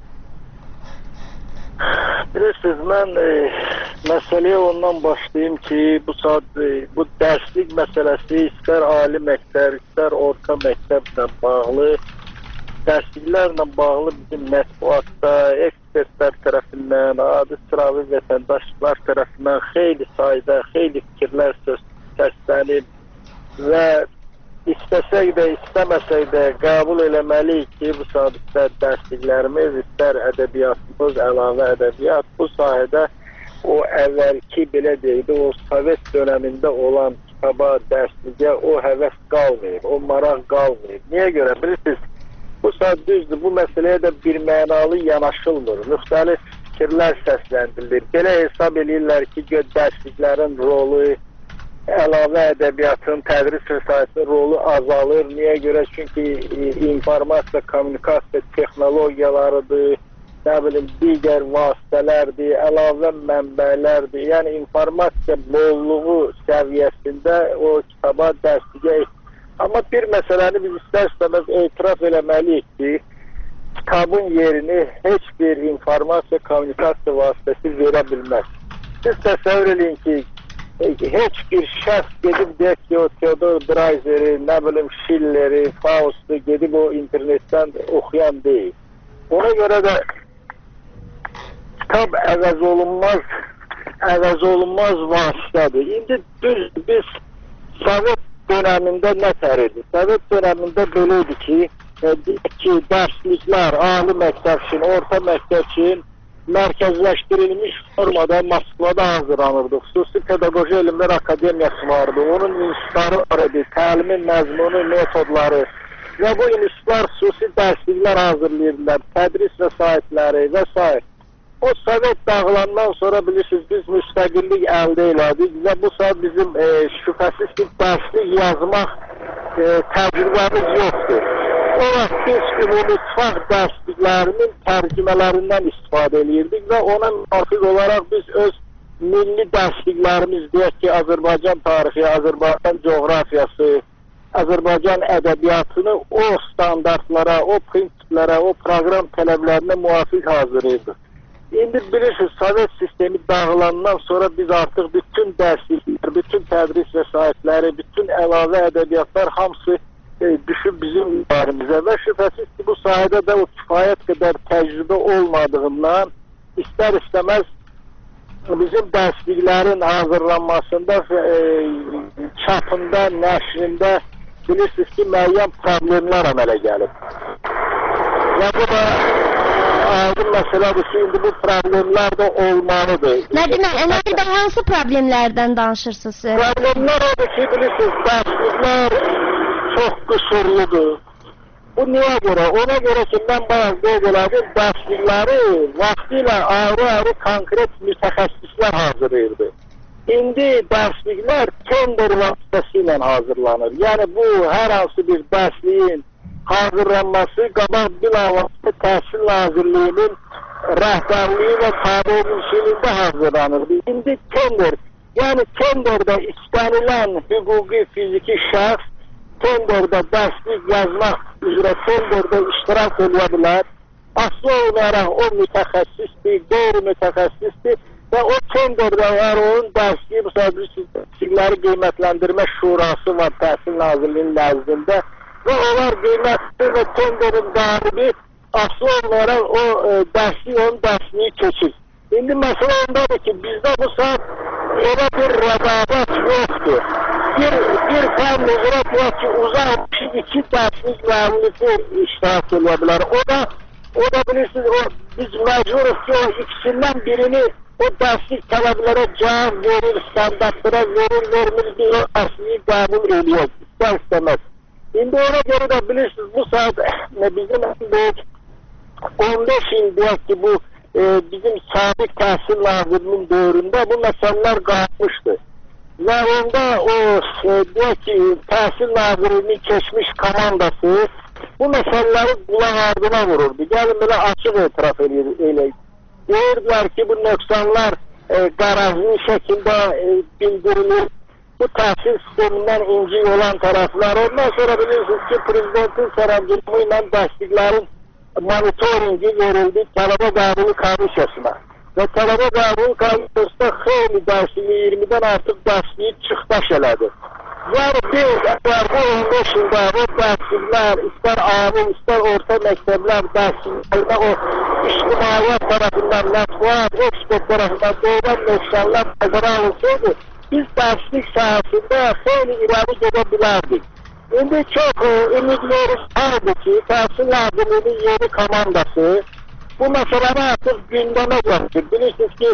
Bilirsiniz, mən məsələyə ondan başlayayım ki, bu dərslik məsələsi istər ali məktəb, istər orta məktəblə bağlı, dərsliklərlə bağlı bizim mətbuatda, ekspertlər tərəfindən, adi sıravi vətəndaşlar tərəfindən xeyli sayda, xeyli fikirlər səslənib və istəsək də, istəməsək də qəbul eləməliyik ki, bu saatdə dərsliklərimiz, istər ədəbiyyatımız, əlavə ədəbiyyat, bu sahədə o əvvəlki, belə deyildi, o Sovet dönəmində olan kitaba, dərsliyə o həvəs qalmayıb, o maraq qalmayıb. Niyə görə? Bilirsiniz, bu saat düzdür, bu məsələyə də bir mənalı yanaşılmır. Müxtəlif fikirlər səsləndirilir. Belə hesab edirlər ki, dərsliklərin rolu, əlavə ədəbiyyatın, tədris vəsaitinin rolu azalır. Niyə görə? Çünki informasiya, kommunikasiya texnologiyalarıdır, nə bilim, digər vasitələrdir, əlavə mənbələrdir. Yəni, informasiya bolluğu səviyyəsində o kitaba, dərsliyə Amma bir məsələni biz istər-istəməz etiraf eləməliyik ki, kitabın yerini heç bir informasiya, kommunikasiya vasitəsi verə bilməz. Siz təsəvvür edin ki, heç bir şəxs gedib deyək ki, o Theodor Dreiseri, nə bilim Schilleri, Faust'u gedib o internetdən oxuyan deyil. Ona görə də kitab əvəz olunmaz vasitədir. İndi düz biz Sovet dönəmində nə tərədi? Sovet dönəmində belə idi ki, dərsliklər, ali məktəb üçün, orta məktəb üçün mərkəzləşdirilmiş formada Moskvada hazırlanırdı. Xüsusi Pedaqoji Elmlər Akademiyası vardı. Onun institutları var idi, təlimin məzmunu, metodları və bu institutlar xüsusi dərsliklər hazırlayırdılar, tədris vəsaitləri və s. O Sovet dağılandan sonra bilirsiniz, biz müstəqillik əldə elədik və bu saat bizim şübhəsiz ki, dərslik yazmaq təcrübəmiz yoxdur. O vaxt biz ümumutfaq dərsliklərinin tərcümələrindən istifadə edirdik və ona müvafiq olaraq biz öz milli dərsliklərimiz, deyək ki, Azərbaycan tarixi, Azərbaycan coğrafiyası, Azərbaycan ədəbiyyatını o standartlara, o prinsiplərə, o proqram tələblərinə müvafiq hazırlayırdıq. İndi bilirsiniz, Sovet sistemi dağılandan sonra biz artıq bütün dərsliklər, bütün tədris vəsaitləri, bütün əlavə ədəbiyyatlar hamısı düşüb bizim üzərimizə və şübhəsiz ki, bu sahədə də o kifayət qədər təcrübə olmadığından istər-istəməz bizim dərsliklərin hazırlanmasında, çapında, nəşrində bilirsiniz ki, müəyyən problemlər əmələ gəlib. Və bu da aydın məsələdir ki, indi bu problemlər də olmalıdır. Nadir bəy, hansı problemlərdən danışırsınız? Problemlər odur ki, bilirsiniz, dərsliklər çox qüsurludur. Bu niyə görə? Ona görə ki, mən bayaq qeyd elədim, dərslikləri vaxtilə ayrı-ayrı konkret mütəxəssislər hazırlayırdı. İndi dərsliklər tender vasitəsilə hazırlanır. Yəni bu hər hansı bir dərsliyin hazırlanması qabaq bilavasitə Təhsil Nazirliyinin rəhbərliyi və tabelçiliyində hazırlanırdı. İndi tender, yəni tenderdə istənilən hüquqi fiziki şəxs tenderdə dərslik yazmaq üzrə tenderdə iştirak edə bilər. Aslı olaraq o mütəxəssisdir, qeyri-mütəxəssisdir və o tenderdə əgər onun dərsliyi müsabiqləri qiymətləndirmə şurası var Təhsil Nazirliyinin nəzdində və onlar qiymətli və tenderin qalibi aslı olaraq o onun dərsliyi keçir. İndi məsələ ondadır ki, bizdə bu saat elə bir rəqabət yoxdur. Bir fənn üzrə deyək ki, uzaq 2 dərslik müəllifi iştirak edə bilər. O da bilirsiniz, biz məcburuq ki, o ikisindən birini o dərslik tələblərə cavab verir, standartlara vermir deyə o dərsliyi qəbul eləyək, istəməz. İndi ona görə də bilirsiniz, bu saat bizim 15 il deyək ki, bu bizim sabiq Təhsil Nazirinin dövründə bu məsələlər qalmışdı. Və onda o deyək ki, Təhsil Nazirinin keçmiş komandası bu məsələləri qulaq ardına vururdu. Gəlin belə açıq etiraf eləyək. Deyirdilər ki, bu nöqsanlar qarazlı şəkildə bildirilir. Bu təhsil sistemindən incik olan tərəflər. Ondan sonra bilirsiniz ki, Prezidentin sərəncamı ilə dərsliklərin monitoringi verildi tələbə qəbulu komissiyasına. Və tələbə qəbulu komissiyasında xeyli dərsliyi, 20-dən artıq dərsliyi çıxdaş elədi. Yəni əgər bu 15 ildə o dərsliklər, istər ali, istər orta məktəblər dərsliklərdə o ictimaiyyət tərəfindən, mətbuat, ekspert tərəfindən doğudan nöqsanlar nəzərə alınsaydı, biz dərslik sahəsində xeyli irəli gedə bilərdik. İndi çox ümidlərimiz vardı ki, Təhsil Nazirliyinin yeni komandası bu məsələni artıq gündəmə gətirir. Bilirsiniz ki,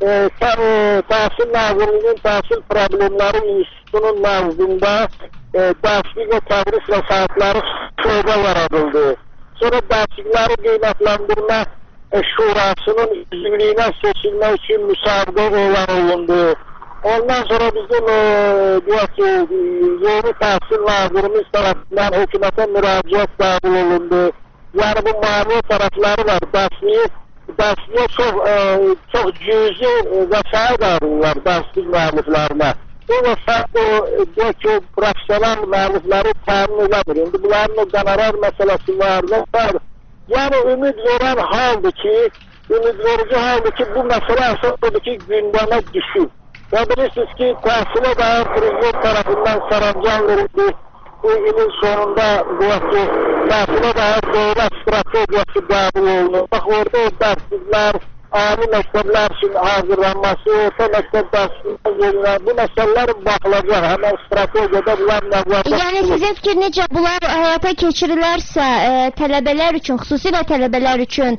Təhsil Nazirliyinin Təhsil Problemləri İnstitutunun nəzdində dərslik və tədris vəsaitləri şöbə yaradıldı. Sonra dərslikləri qiymətləndirmə şurasının üzvlüyünə seçilmək üçün müsabiqə elan olundu. Ondan sonra bizim deyək ki, yeni Təhsil Nazirimiz tərəfindən hökumətə müraciət qəbul olundu. Yəni bu maliyyə tərəfləri var. Dərsliyə çox cüzi vəsait alırlar dərslik müəlliflərinə. Bu vəsait deyək ki, profesional müəllifləri təmin edəmir. İndi bunların qənarar məsələsi var. Yəni ümid verən haldır ki, ümidverici haldır ki, bu məsələ əsasıdır ki, gündəmə düşür. Və bilirsiniz ki, təhsilə dair Prezident tərəfindən sərəncam verildi. Bu ilin sonunda təhsilə dair dövlət strategiyası qəbul olunur. Bax, orada o dərsliklər, ali məktəblər üçün hazırlanması, orta məktəb dərsliklər, bu məsələlər baxılacaq. Həmən strategiyada bunlar nəzərdə. Yəni sizin fikir necə bunlar həyata keçirilərsə, tələbələr üçün, xüsusilə tələbələr üçün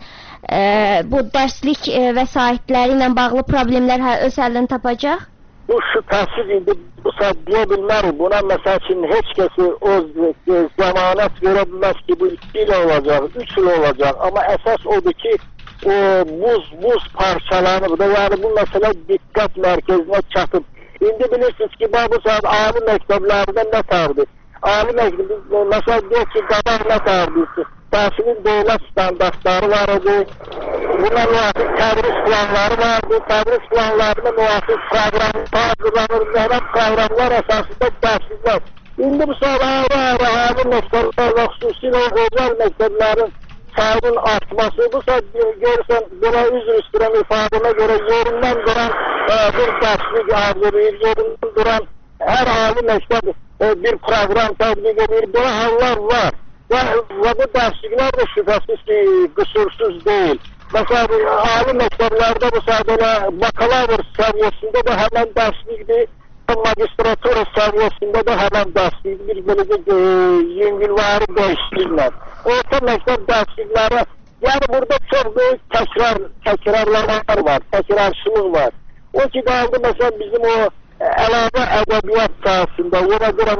bu dərslik vəsaitləri ilə bağlı problemlər öz həllini tapacaq? Bu şübhəsiz indi bu saat deyə bilmərik. Buna məsəl üçün heç kəsi o zəmanət verə bilməz ki, bu 2 il olacaq, 3 il olacaq. Amma əsas odur ki, o buz parçalanır da, yəni bu məsələ diqqət mərkəzinə çatıb. İndi bilirsiniz ki, bu saat ali məktəblərdə nə tərdir? Ali məktəbdə, məsəl deyək ki, qabaq nə tərdir? Təhsilin dövlət standartları var idi, buna müvafiq tədris planları vardı, tədris planlarına müvafiq proqramlar hazırlanır, həmən proqramlar əsasında dərsliklər. İndi bu saat ayrı məktəblər və xüsusilə özəl məktəblərin sayının artması, bu saat görürsən, buna üzr istəyirəm ifadəmə görə yerindən duran bir dərslik hazırlayır, yerindən duran hər ali məktəb bir proqram tətbiq edir, belə hallar var. Və bu dərsliklər də şübhəsiz ki, qüsursuz deyil. Məsələn, ali məktəblərdə bu saat bakalavr səviyyəsində də həmən dərslikdir, magistratura səviyyəsində də həmən dərslikdir, bir beləcə yüngülvari dəyişikliklə. Orta məktəb dərslikləri, yəni burada çox böyük təkrarlamalar var, təkrarçılıq var. O ki, qaldı məsələn bizim o əlavə ədəbiyyat sahəsində, ona görə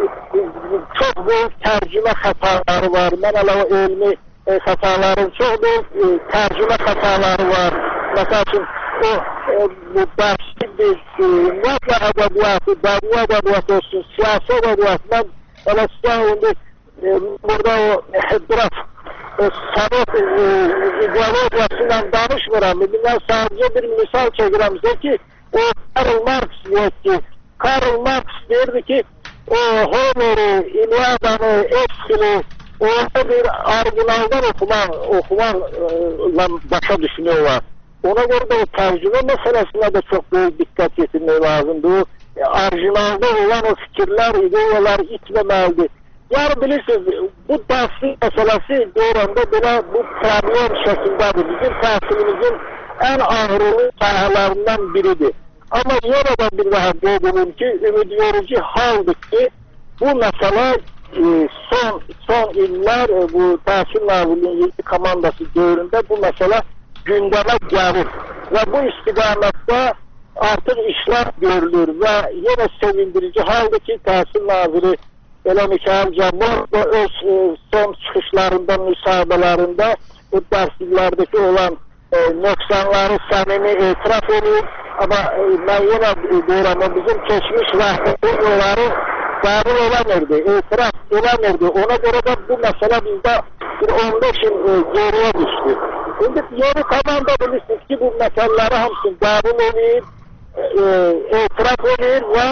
çox böyük tərcümə xətaları var, mən əlavə elmi xətaların, çox böyük tərcümə xətaları var. Məsəl üçün, o dərslik ümumiyyətlə ədəbiyyatı, bədii ədəbiyyatı olsun, siyasi ədəbiyyatı, mən elə istəyəm, burada o biraz Sovet ideologiyasıyla danışmıram. Ben sadece bir misal çekirəm ki, o Karl Marx diyor ki, Karl Marx derdi ki, o Homer'i, İlyada'nı, Eschil'i, orada bir orijinaldan okumakla başa düşünüyorlar. Ona göre de o tercüme meselesine de çok büyük dikkat getirmek lazımdı. O orijinalda olan o fikirler, ideyalar itmemelidir. Yani bilirsiniz, bu tahsil meselesi doğranda belə bu problem şəkildadır. Bizim tahsilimizin en ağırlı sahalarından biridir. Ama yine de bir daha doğrudur ki, ümid verici haldır ki, bu mesele son iller bu Tahsil Nazirliğinin yeni komandası dövründə bu mesele gündeme gelir. Ve bu istiqamətdə artık işler görülür ve yine sevindirici haldır ki, Tahsil Naziri Elə Mikail Cabbar da öz son çıxışlarında, müsahibələrində bu dərsliklərdəki olan nöqsanları səmimi etiraf edir. Ama ben yine deyirəm, bizim keçmiş rəhbərimiz onları qəbul eləmirdi, etiraf eləmirdi. Ona göre de bu mesele bizde bir 15 yıl geriye düştü. Şimdi yeni komanda bilirsiniz ki bu meseleleri hamısını qəbul edir, etiraf edir ve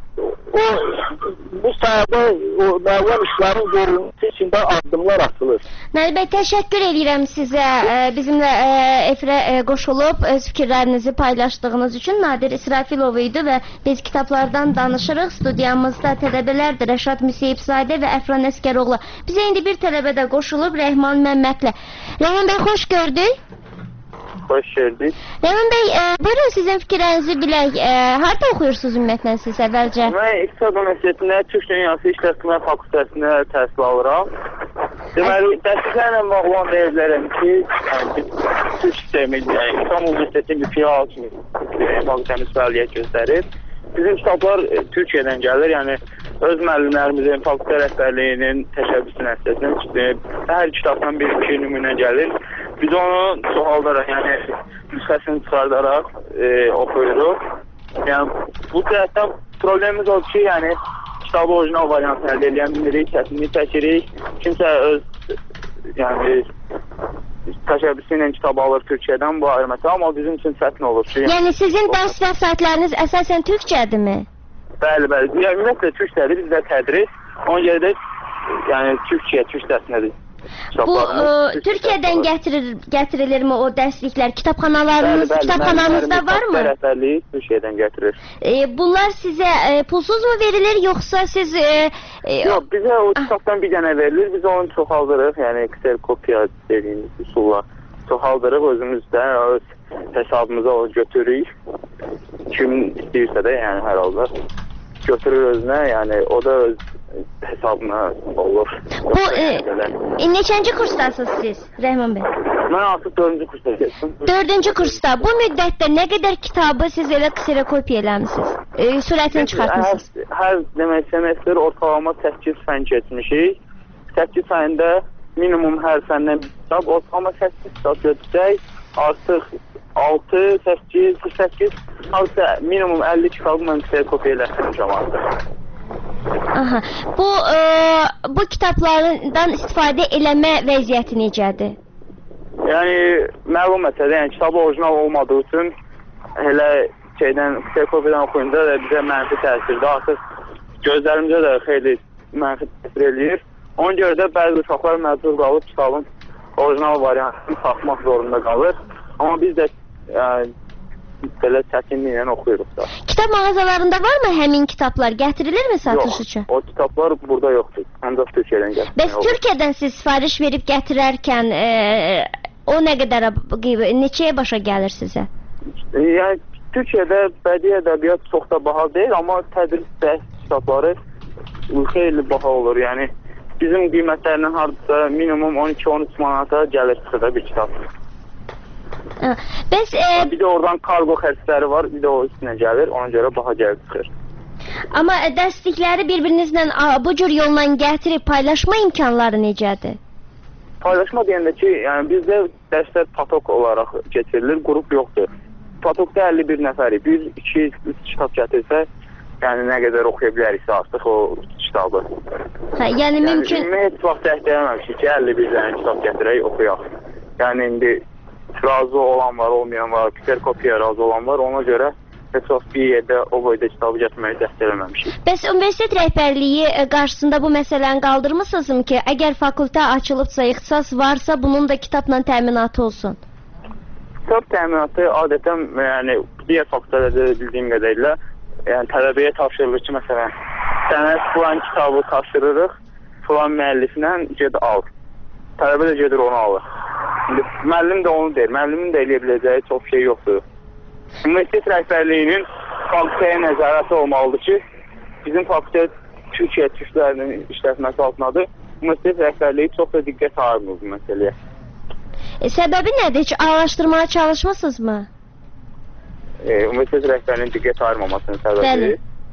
bu sahada müəyyən işlərin görülməsi için de addımlar atılır. Nadir bəy, təşəkkür edirəm sizə bizimlə efirə qoşulub öz fikirlərinizi paylaşdığınız üçün. Nadir İsrafilov idi və biz kitablardan danışırıq. Studiyamızda tələbələrdir Rəşad Müseyibzadə və Əfran Əskəroğlu. Bizə indi bir tələbə də qoşulub Rəhman Məmmədlə. Rəhman bəy, xoş gördük. Hoş geldin. Rəhman bəy, buyurun sizin fikirlərinizi bilək. Harada oxuyursunuz ümumiyyətlə siz əvvəlcə? Mən İqtisad Universitetində Türk Dünyası İşletmə Fakültəsində təhsil alıram. Deməli, dərsliklərlə bağlı olan deyirlərəm ki, Türk sistemi, İstanbul Universitetinin bir filial kimi fakültəmiz fəaliyyət göstərir. Bizim kitablar Türkiyədən gəlir, yəni öz müəllimlərimizin, fakültə rəhbərliyinin təşəbbüsü nəticəsində hər kitabdan bir iki nümunə gəlir. Biz onu çoxaldaraq, yəni nüsxəsini çıxardaraq oxuyuruq. Yəni bu cəhətdən problemimiz odur ki, yəni kitabı orijinal variantını əldə edən bilirik, çətinlik çəkirik. Kimsə öz təşəbbüsü ilə kitab alır Türkiyədən, bu ayrı məsələ, amma bizim üçün çətin olur ki... Yəni sizin dərs vəsaitləriniz əsasən türkcədirmi? Bəli. Yəni ümumiyyətlə türkcədir, bizdə tədris. Ona görə də yəni türk dərsinədir. Bu Türkiyədən gətirilirmi o dərsliklər? Kitabxanalarınızda varmı? Rəhbərliyi Türkiyədən gətirir. Bunlar sizə pulsuz mu verilir, yoxsa siz... Yox, bizə o kitabdan bir dənə verilir, biz onu çoxaldırıq, yəni kserokopiya dediyimiz üsulla çoxaldırıq, özümüzdə öz hesabımıza o götürürük. Kim istəyirsə də, yəni hər halda götürür özünə, yəni o da öz hesabına olur. Bu neçənci kursdasınız siz, Rəhman bəy? Mən artıq 4-cü kursda geçdim. 4-cü kursda. Bu müddətdə nə qədər kitabı siz elə kserokopiya eləmişsiniz? Sürətini çıxartmışsınız? Hər demək semestr ortalama 8 fən keçmişik. 8 fəndə minimum hər fəndən bir kitab, ortalama 8 kitab götürsək, artıq 6, 8, artıq minimum 50 kitabı mən kserokopiya eləmişəm artıq. Aha. Bu kitablardan istifadə eləmə vəziyyəti necədir? Yəni məlum məsələ, yəni kitabı orijinal olmadığı üçün elə kserokopiyadan oxuyunca da bizə mənfi təsirdir. Artıq gözlərimizə də xeyli mənfi təsir eləyir. Ona görə də bəzi uşaqlar məcbur qalıb kitabın orijinal variantını saxmaq zorunda qalır. Amma biz də belə çətinliklə oxuyuruq da. Kitab mağazalarında varmı həmin kitablar? Gətirilir satış üçün? Yox, o kitablar burada yoxdur. Ancaq Türkiyədən gətirir. Bəs Türkiyədən siz sifariş verib gətirərkən o nə qədər, neçəyə başa gəlir sizə? Yəni Türkiyədə bədii ədəbiyyat çox da baha deyil, amma tədris dərs kitabları xeyli baha olur. Yəni bizim qiymətlərindən hardasa minimum 12-13 manata gəlir çıxır bir kitab. Bəs bir də oradan kargo xərcləri var, bir də o üstünə gəlir, ona görə baha gəlib çıxır. Amma dərslikləri bir-birinizlə bu cür yolla gətirib paylaşma imkanları necədir? Paylaşma deyəndə ki, yəni bizdə dərslər patok olaraq getirilir, qrup yoxdur. Patokda 51 nəfəri 1, 2, 3 kitab gətirsə, yəni nə qədər oxuya biləriksə artıq o kitabı. Hə, yəni mümkün... Yəni, heç vaxt cəhd eləməmişik ki, 51 dənə kitab gətirək, oxuyaq. Yəni, indi razı olan var, olmayan var, kserkopiya razı olan var, ona görə heç vaxt bir yerdə o boyda kitabı gətirməyi cəhd eləməmişik. Bəs universitet rəhbərliyi qarşısında bu məsələni qaldırmısınızmı ki, əgər fakültə açılıbsa, ixtisas varsa, bunun da kitabla təminatı olsun? Kitab təminatı adətən, yəni, digər fakültələrdə bildiyim qədərlə, yəni, tələbəyə tapşırılır ki, məsələn, sənə filan kitabı tapşırırıq, filan müəlliflə ged al. Tələbə də gedir onu alır. İndi, müəllim də onu deyir, müəllimin də eləyə biləcəyi çox şey yoxdur. Universitet rəhbərliyinin fakültəyə nəzarəti olmalıdır ki, bizim fakültə Türkiyə türklərinin işlətməsi altındadır. Universitet rəhbərliyi çox da diqqət ayırmır bu məsələyə. Səbəbi nədir? Heç araşdırmaya çalışmısınızmı? Universitet rəhbərinin diqqət ayırmamasının səbəbi?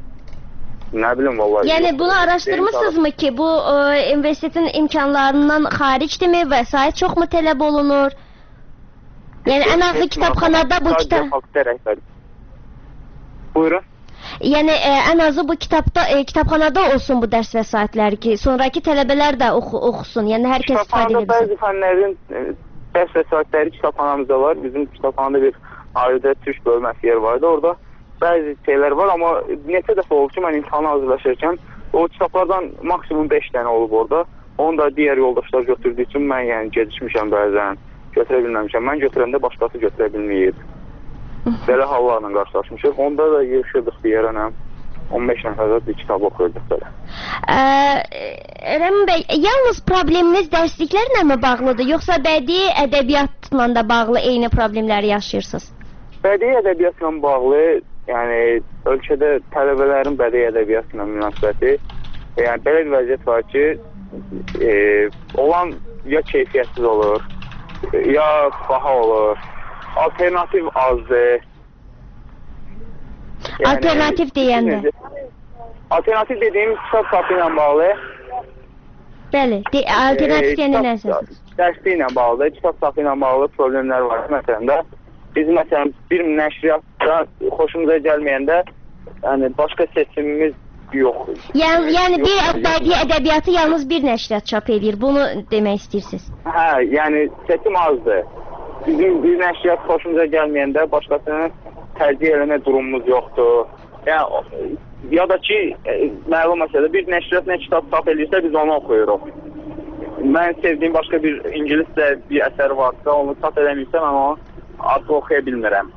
Nə bilim, vallahi. Yəni, bunu araşdırmısınızmı ki, bu universitetin imkanlarından xaricdirmi, vəsait çoxmu tələb olunur? Yəni, ən azı kitabxanada bu kitab... Buyurun. Yəni, ən azı bu kitabxanada olsun bu dərs vəsaitləri ki, sonraki tələbələr də oxusun, yəni hər kəs istifadə edilsin. Bəzi fənlərin dərs vəsaitləri kitabxanamızda var. Bizim kitabxanada bir ayrıca türk bölməsi yer vardı. Orada bəzi şeylər var, amma neçə dəfə oldu ki, mən imtihana hazırlaşırkən o kitablardan maksimum 5 dənə olub orada. Onu da digər yoldaşlar götürdüyü üçün mən yəni gecişmişəm bəzən, götürə bilməmişəm. Mən götürəndə başqası götürə bilməyib. Belə hallarla qarşılaşmışıq. Onda da yığışırdıq bir yerə, 15 nəfərdə bir kitab oxuyurduq belə. Rəmin bəy, yalnız probleminiz dərsliklərlə mi bağlıdır, yoxsa bədii ədəbiyyatla da bağlı eyni problemləri yaşayırsınız? Bədii ədəbiyyatla bağlı, yəni ölkədə tələbələrin bədii ədəbiyyatla münasibəti, yəni belə bir vəziyyət var ki, olan ya keyfiyyətsiz olur, ya baha olur, alternativ azdır. Yəni, alternativ deyəndə? Alternativ dediyim kitab sapı ilə bağlı. Bəli, alternativ deyəndə nəzərsiniz? Dərsli ilə bağlı, kitab sapı ilə bağlı problemlər var. Məsələn də, biz məsələn bir nəşriyyatda xoşumuza gəlməyəndə, yəni başqa seçimimiz yox. Yəni bir bədii ədəbiyyatı yalnız bir nəşriyyat çap edir, bunu demək istəyirsiniz? Hə, yəni seçim azdır. Bizim bir nəşriyyat xoşumuza gəlməyəndə başqasını tərcih eləmə durumumuz yoxdur. Yəni, ya da ki, məlum məsələ, bir nəşriyyat nə kitab çap edirsə, biz onu oxuyuruq. Mən sevdiyim başqa bir ingiliscə bir əsər varsa, onu çap eləmirsə, mən onu artıq oxuya bilmirəm.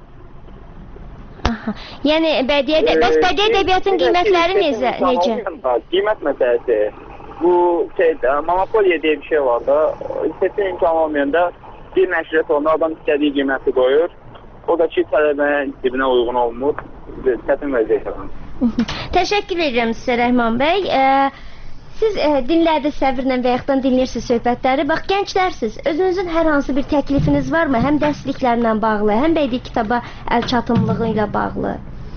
Aha. Yəni, bədii ədəbiyyatın qiymətləri necə? Qiymət məsələsi, bu monopoliya deyə bir şey var da, seçim imkanı olmayanda bir nəşriyyat onda adam istədiyi qiyməti qoyur. O da ki, tələbənin dibinə uyğun olmur, çətin vəziyyət yaranır. Təşəkkür edirəm sizə, Rəhman bəy. Siz dinlədiniz səbirlə və yaxud dinləyirsiniz söhbətləri. Bax, gənclərsiniz, özünüzün hər hansı bir təklifiniz varmı? Həm dərsliklərlə bağlı, həm bədii kitaba əl çatımlığı ilə bağlı?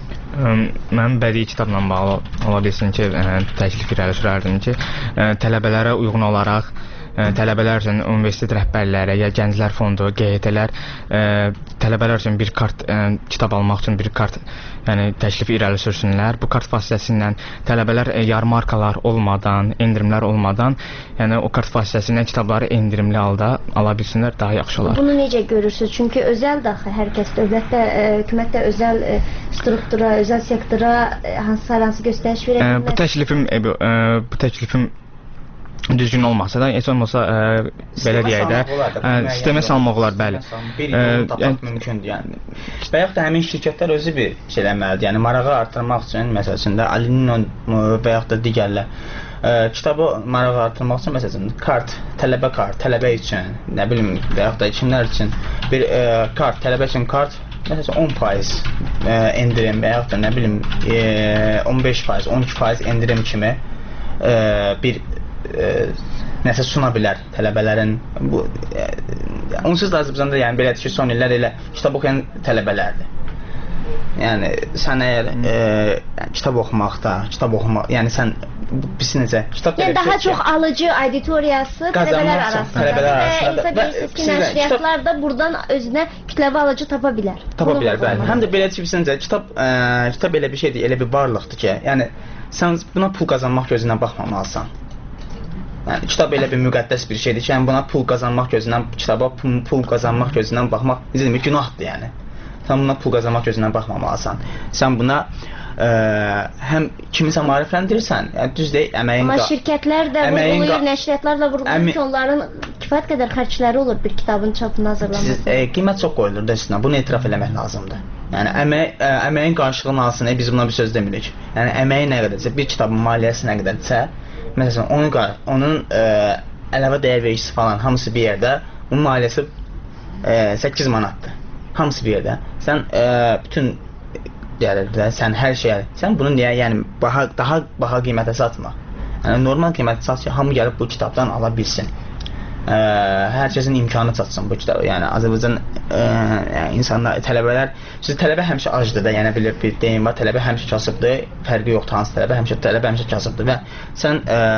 Mən bədii kitabla bağlı ola bilsin ki, təklif irəli sürərdim ki, tələbələrə uyğun olaraq tələbələr üçün universitet rəhbərləri, ya gənclər fondu, QHT-lər tələbələr üçün bir kart, kitab almaq üçün bir kart təklif irəli sürsünlər. Bu kart vasitəsilə tələbələr yarmarkalar olmadan, endirimlər olmadan, yəni o kart vasitəsilə kitabları endirimli halda ala bilsinlər, daha yaxşı olar. Bunu necə görürsünüz? Çünki özəl daxil hər kəs dövlətdə, hökumətdə özəl struktura, özəl sektora hansı göstəriş verə bilməz? Bu təklifim düzgün olmasa da, heç olmasa belə deyək də, sistemə salmaq olar, bəli. Bir yol tapmaq mümkündür, yəni. Və yaxud da həmin şirkətlər özü bir şey eləməlidir, yəni marağı artırmaq üçün, məsələn də Alinin və yaxud da digərlər kitabı marağı artırmaq üçün, məsələn, kart, tələbə üçün, nə bilim, və yaxud da kimlər üçün bir kart, tələbə üçün kart, məsələn 10% endirim və yaxud da nə bilim 15%, 12% endirim kimi bir nəsə suna bilər tələbələrin. Onsuz da Azərbaycanda yəni belədir ki, son illər elə kitab oxuyan tələbələrdir. Yəni sən əgər kitab oxumaqda, yəni sən biz necə kitab yəni daha çox alıcı auditoriyası tələbələr arasında və bilirsiniz ki, nəşriyyatlar da buradan özünə kütləvi alıcı tapa bilər. Tapa bilər, bəli. Həm də belə necə kitab elə bir şeydir, elə bir varlıqdır ki, yəni sən buna pul qazanmaq gözündən baxmamalısan. Yəni kitab elə bir müqəddəs bir şeydir ki, yəni buna pul qazanmaq gözündən, kitaba pul qazanmaq gözündən baxmaq necə demək, günahdır yəni. Sən buna pul qazanmaq gözündən baxmamalısan. Sən buna həm kimisə maarifləndirirsən, yəni düz deyil, əməyin... Amma şirkətlər də vurğulayır, nəşriyyatlar da vurğulayır ki, onların kifayət qədər xərcləri olur bir kitabın çapını hazırlaması. Qiymət çox qoyulur da üstünə, bunu etiraf eləmək lazımdır. Yəni əməyin qarşılığını alsın, biz buna bir söz demirik. Yəni əməyi nə qədərsə, bir kitabın maliyyəsi nə qədərsə, məsələn, onun əlavə dəyər vergisi falan hamısı bir yerdə, onun maliyyəsi 8 manatdır. Hamısı bir yerdə. Sən bütün deyərlər, sən hər şeyə, sən bunu niyə, yəni daha baha qiymətə satma. Yəni normal qiymətə sat ki, hamı gəlib bu kitabdan ala bilsin. Hər kəsin imkanı çatsın bu kitabı. Yəni Azərbaycan insanlar, tələbələr, tələbə həmişə acdır da, yəni bir deyim var, tələbə həmişə kasıbdır, fərqi yoxdur hansı tələbə həmişə kasıbdır və sən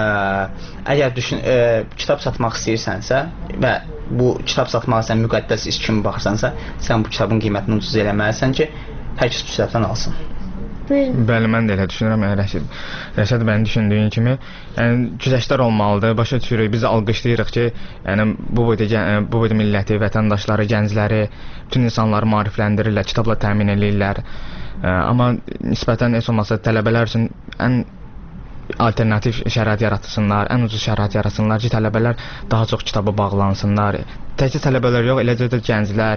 əgər kitab satmaq istəyirsənsə və bu kitab satmağa sən müqəddəs iş kimi baxırsansa, sən bu kitabın qiymətini ucuz eləməlisən ki, hər kəs bu kitabdan alsın. Bəli, mən də elə düşünürəm. Rəşad bənim düşündüyün kimi, yəni güzəştlər olmalıdır. Başa düşürük, biz alqışlayırıq ki, yəni bu boyda milləti, vətəndaşları, gəncləri, bütün insanları maarifləndirirlər, kitabla təmin edirlər. Amma nisbətən heç olmasa tələbələr üçün ən alternativ şərait yaratsınlar, ən ucuz şərait yaratsınlar ki, tələbələr daha çox kitaba bağlansınlar. Təkcə tələbələr yox, eləcə də gənclər,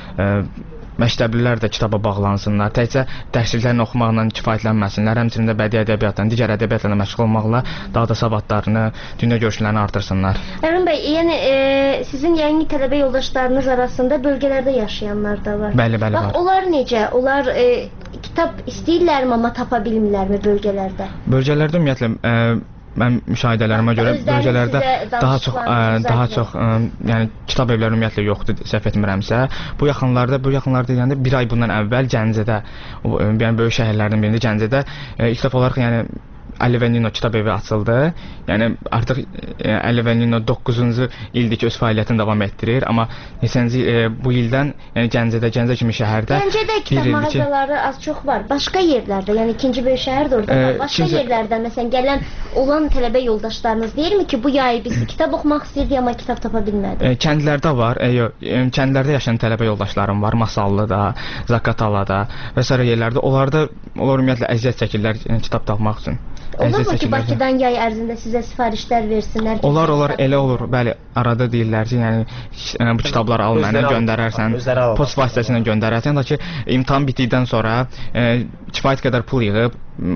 məktəblilər də kitaba bağlansınlar. Təkcə dərsliklərini oxumaqla kifayətlənməsinlər, həmçinin də bədii ədəbiyyatla, digər ədəbiyyatla məşğul olmaqla daha da savadlarını, dünya görüşlərini artırsınlar. Əmin bəy, yəni sizin yeni tələbə yoldaşlarınız arasında bölgələrdə yaşayanlar da var. Bəli, var. Bax, onlar necə? Onlar kitab istəyirlərmi, amma tapa bilmirlərmi bölgələrdə? Bölgələrdə ümumiyyətlə mən müşahidələrimə görə bölgələrdə daha çox yəni kitab evləri ümumiyyətlə yoxdur, səhv etmirəmsə. Bu yaxınlarda deyəndə bir ay bundan əvvəl Gəncədə, yəni böyük şəhərlərdən birində Gəncədə ilk dəfə olaraq yəni Ali və Nino kitab evi açıldı. Yəni artıq Ali və Nino 9-cu ildir ki, öz fəaliyyətini davam etdirir, amma neçənci bu ildən yəni Gəncə kimi şəhərdə Gəncədə kitab mağazaları az çox var. Başqa yerlərdə, yəni ikinci böyük şəhər də orada var. Başqa yerlərdən məsələn gələn olan tələbə yoldaşlarınız deyirmi ki, bu yay biz kitab oxumaq istəyirdik, amma kitab tapa bilmədik? Kəndlərdə var. Kəndlərdə yaşayan tələbə yoldaşlarım var. Masallıda, Zaqatalada və s. yerlərdə. Onlar ümumiyyətlə əziyyət çəkirlər kitab tapmaq üçün. Olur mu ki, Bakıdan yay ərzində sizə sifarişlər versinlər? Olar, elə olur. Bəli, arada deyirlər ki, yəni bu kitabları al mənə, göndərərsən, post vasitəsilə göndərərsən, da ki, imtahan bitdikdən sonra kifayət qədər pul yığıb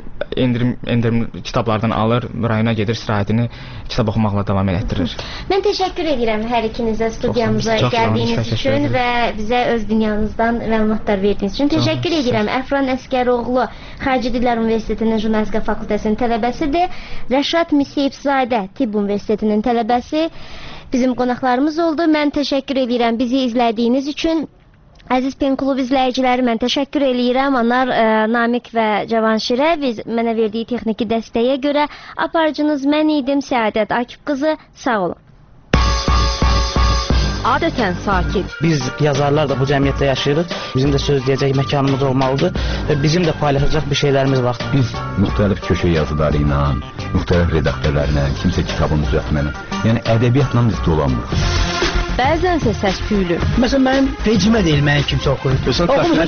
endirim kitablardan alır, rayona gedir, istirahətini kitab oxumaqla davam elətdirir. Mən təşəkkür edirəm hər ikinizə studiyamıza gəldiyiniz üçün və bizə öz dünyanızdan məlumatlar verdiyiniz üçün. Təşəkkür edirəm. Əfran Əsgəroğlu Xarici Dillər Universitetinin Jurnalistika fakültəsinin tələbəsidir. Rəşad Miseyevzadə Tibb Universitetinin tələbəsi bizim qonaqlarımız oldu. Mən təşəkkür edirəm bizi izlədiyiniz üçün. Əziz Pen Klub izləyiciləri, mən təşəkkür eləyirəm. Onlar Namiq və Cavanşirə mənə verdiyi texniki dəstəyə görə. Aparıcınız mən idim, Səadət Akif qızı. Sağ olun. Adətən sakit. Biz yazarlar da bu cəmiyyətdə yaşayırıq. Bizim də söz deyəcək məkanımız olmalıdır və bizim də paylaşacaq bir şeylərimiz var. Biz müxtəlif köşə yazıları ilə, müxtəlif redaktörlərlə, kimsə kitabın düzəltməni, yəni ədəbiyyatla biz dolanmırıq. Bəzənsə səs-küylü. Məsələn, mənim vecimə deyil, mənə kimsə oxuyur. Sən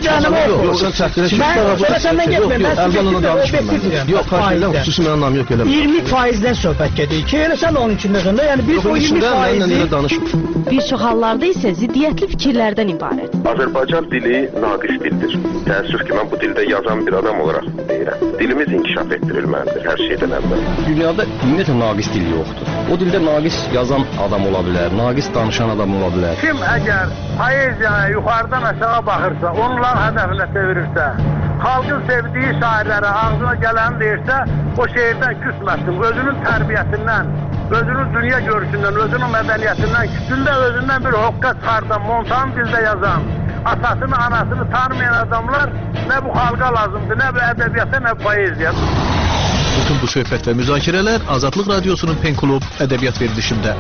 səndən getməyim, mən yox, xaricdə xüsusi mən anlam yox eləmə. 20%-dən söhbət gedir ki, elə sən onun içində də, yəni biz o 20%-i bir çox hallarda isə ziddiyyətli fikirlərdən ibarət. Azərbaycan dili naqis dildir. Təəssüf ki, mən bu dildə yazan bir adam olaraq deyirəm. Dilimiz inkişaf etdirilməlidir hər şeydən əvvəl. Dünyada ümumiyyətlə naqis dil yoxdur. O dildə naqis yazan adam ola bilər, naqis danışan adam ola bilər. Kim əgər poeziyaya yuxarıdan aşağı baxırsa, onların hədəfinə çevirirsə, xalqın sevdiyi şairlərə ağzına gələni deyirsə, o şeirdən küsməsin, özünün tərbiyəsindən, özünün dünya görüşündən, özünün mədəniyyətindən, küsündə özündən bir hoqqa çıxardan, montan dildə yazan, atasını, anasını tanımayan adamlar nə bu xalqa lazımdır, nə bu ədəbiyyata, nə bu poeziya. Bütün bu söhbət və müzakirələr Azadlıq Radiosunun Pen Klub ədəbiyyat verilişində.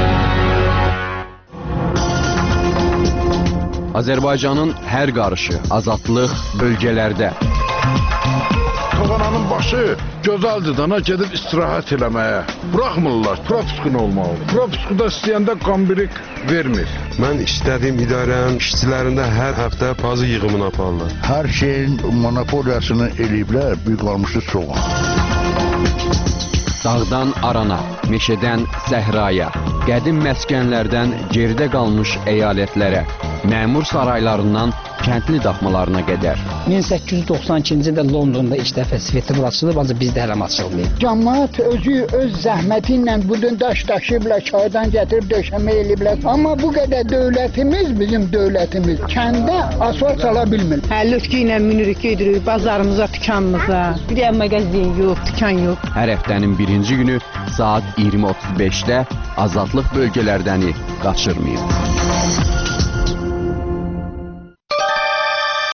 Azərbaycanın hər qarışı, azadlıq bölgələrdə. Toğananın başı gözəldir dana gedib istirahət eləməyə. Buraxmırlar, propiskun olmalıdır. Propiskuda istəyəndə qambirik vermir. Mən istədiyim idarənin işçilərində hər həftə pazı yığımını aparırlar. Hər şeyin monopoliyasını eləyiblər, büyük qalmışı soğan. Dağdan arana, meşədən səhraya, qədim məskənlərdən geridə qalmış əyalətlərə, məmur saraylarından kəndli daxmalarına qədər. 1892-ci ildə Londonda ilk dəfə Svetlor açılıb, ancaq bizdə hələ açılmayıb. Cəmaət özü öz zəhməti ilə budun daş daşıyıblar, çaydan gətirib döşəmə eləyiblər. Amma bu qədər dövlətimiz, bizim dövlətimiz kəndə asfalt sala bilmir. Lütki ilə minirik, gedirik bazarımıza, dükanımıza. Bir yer mağazin yox, dükan yox. Hər həftənin birinci günü saat 20:35-də azadlıq bölgələrdəni qaçırmayın.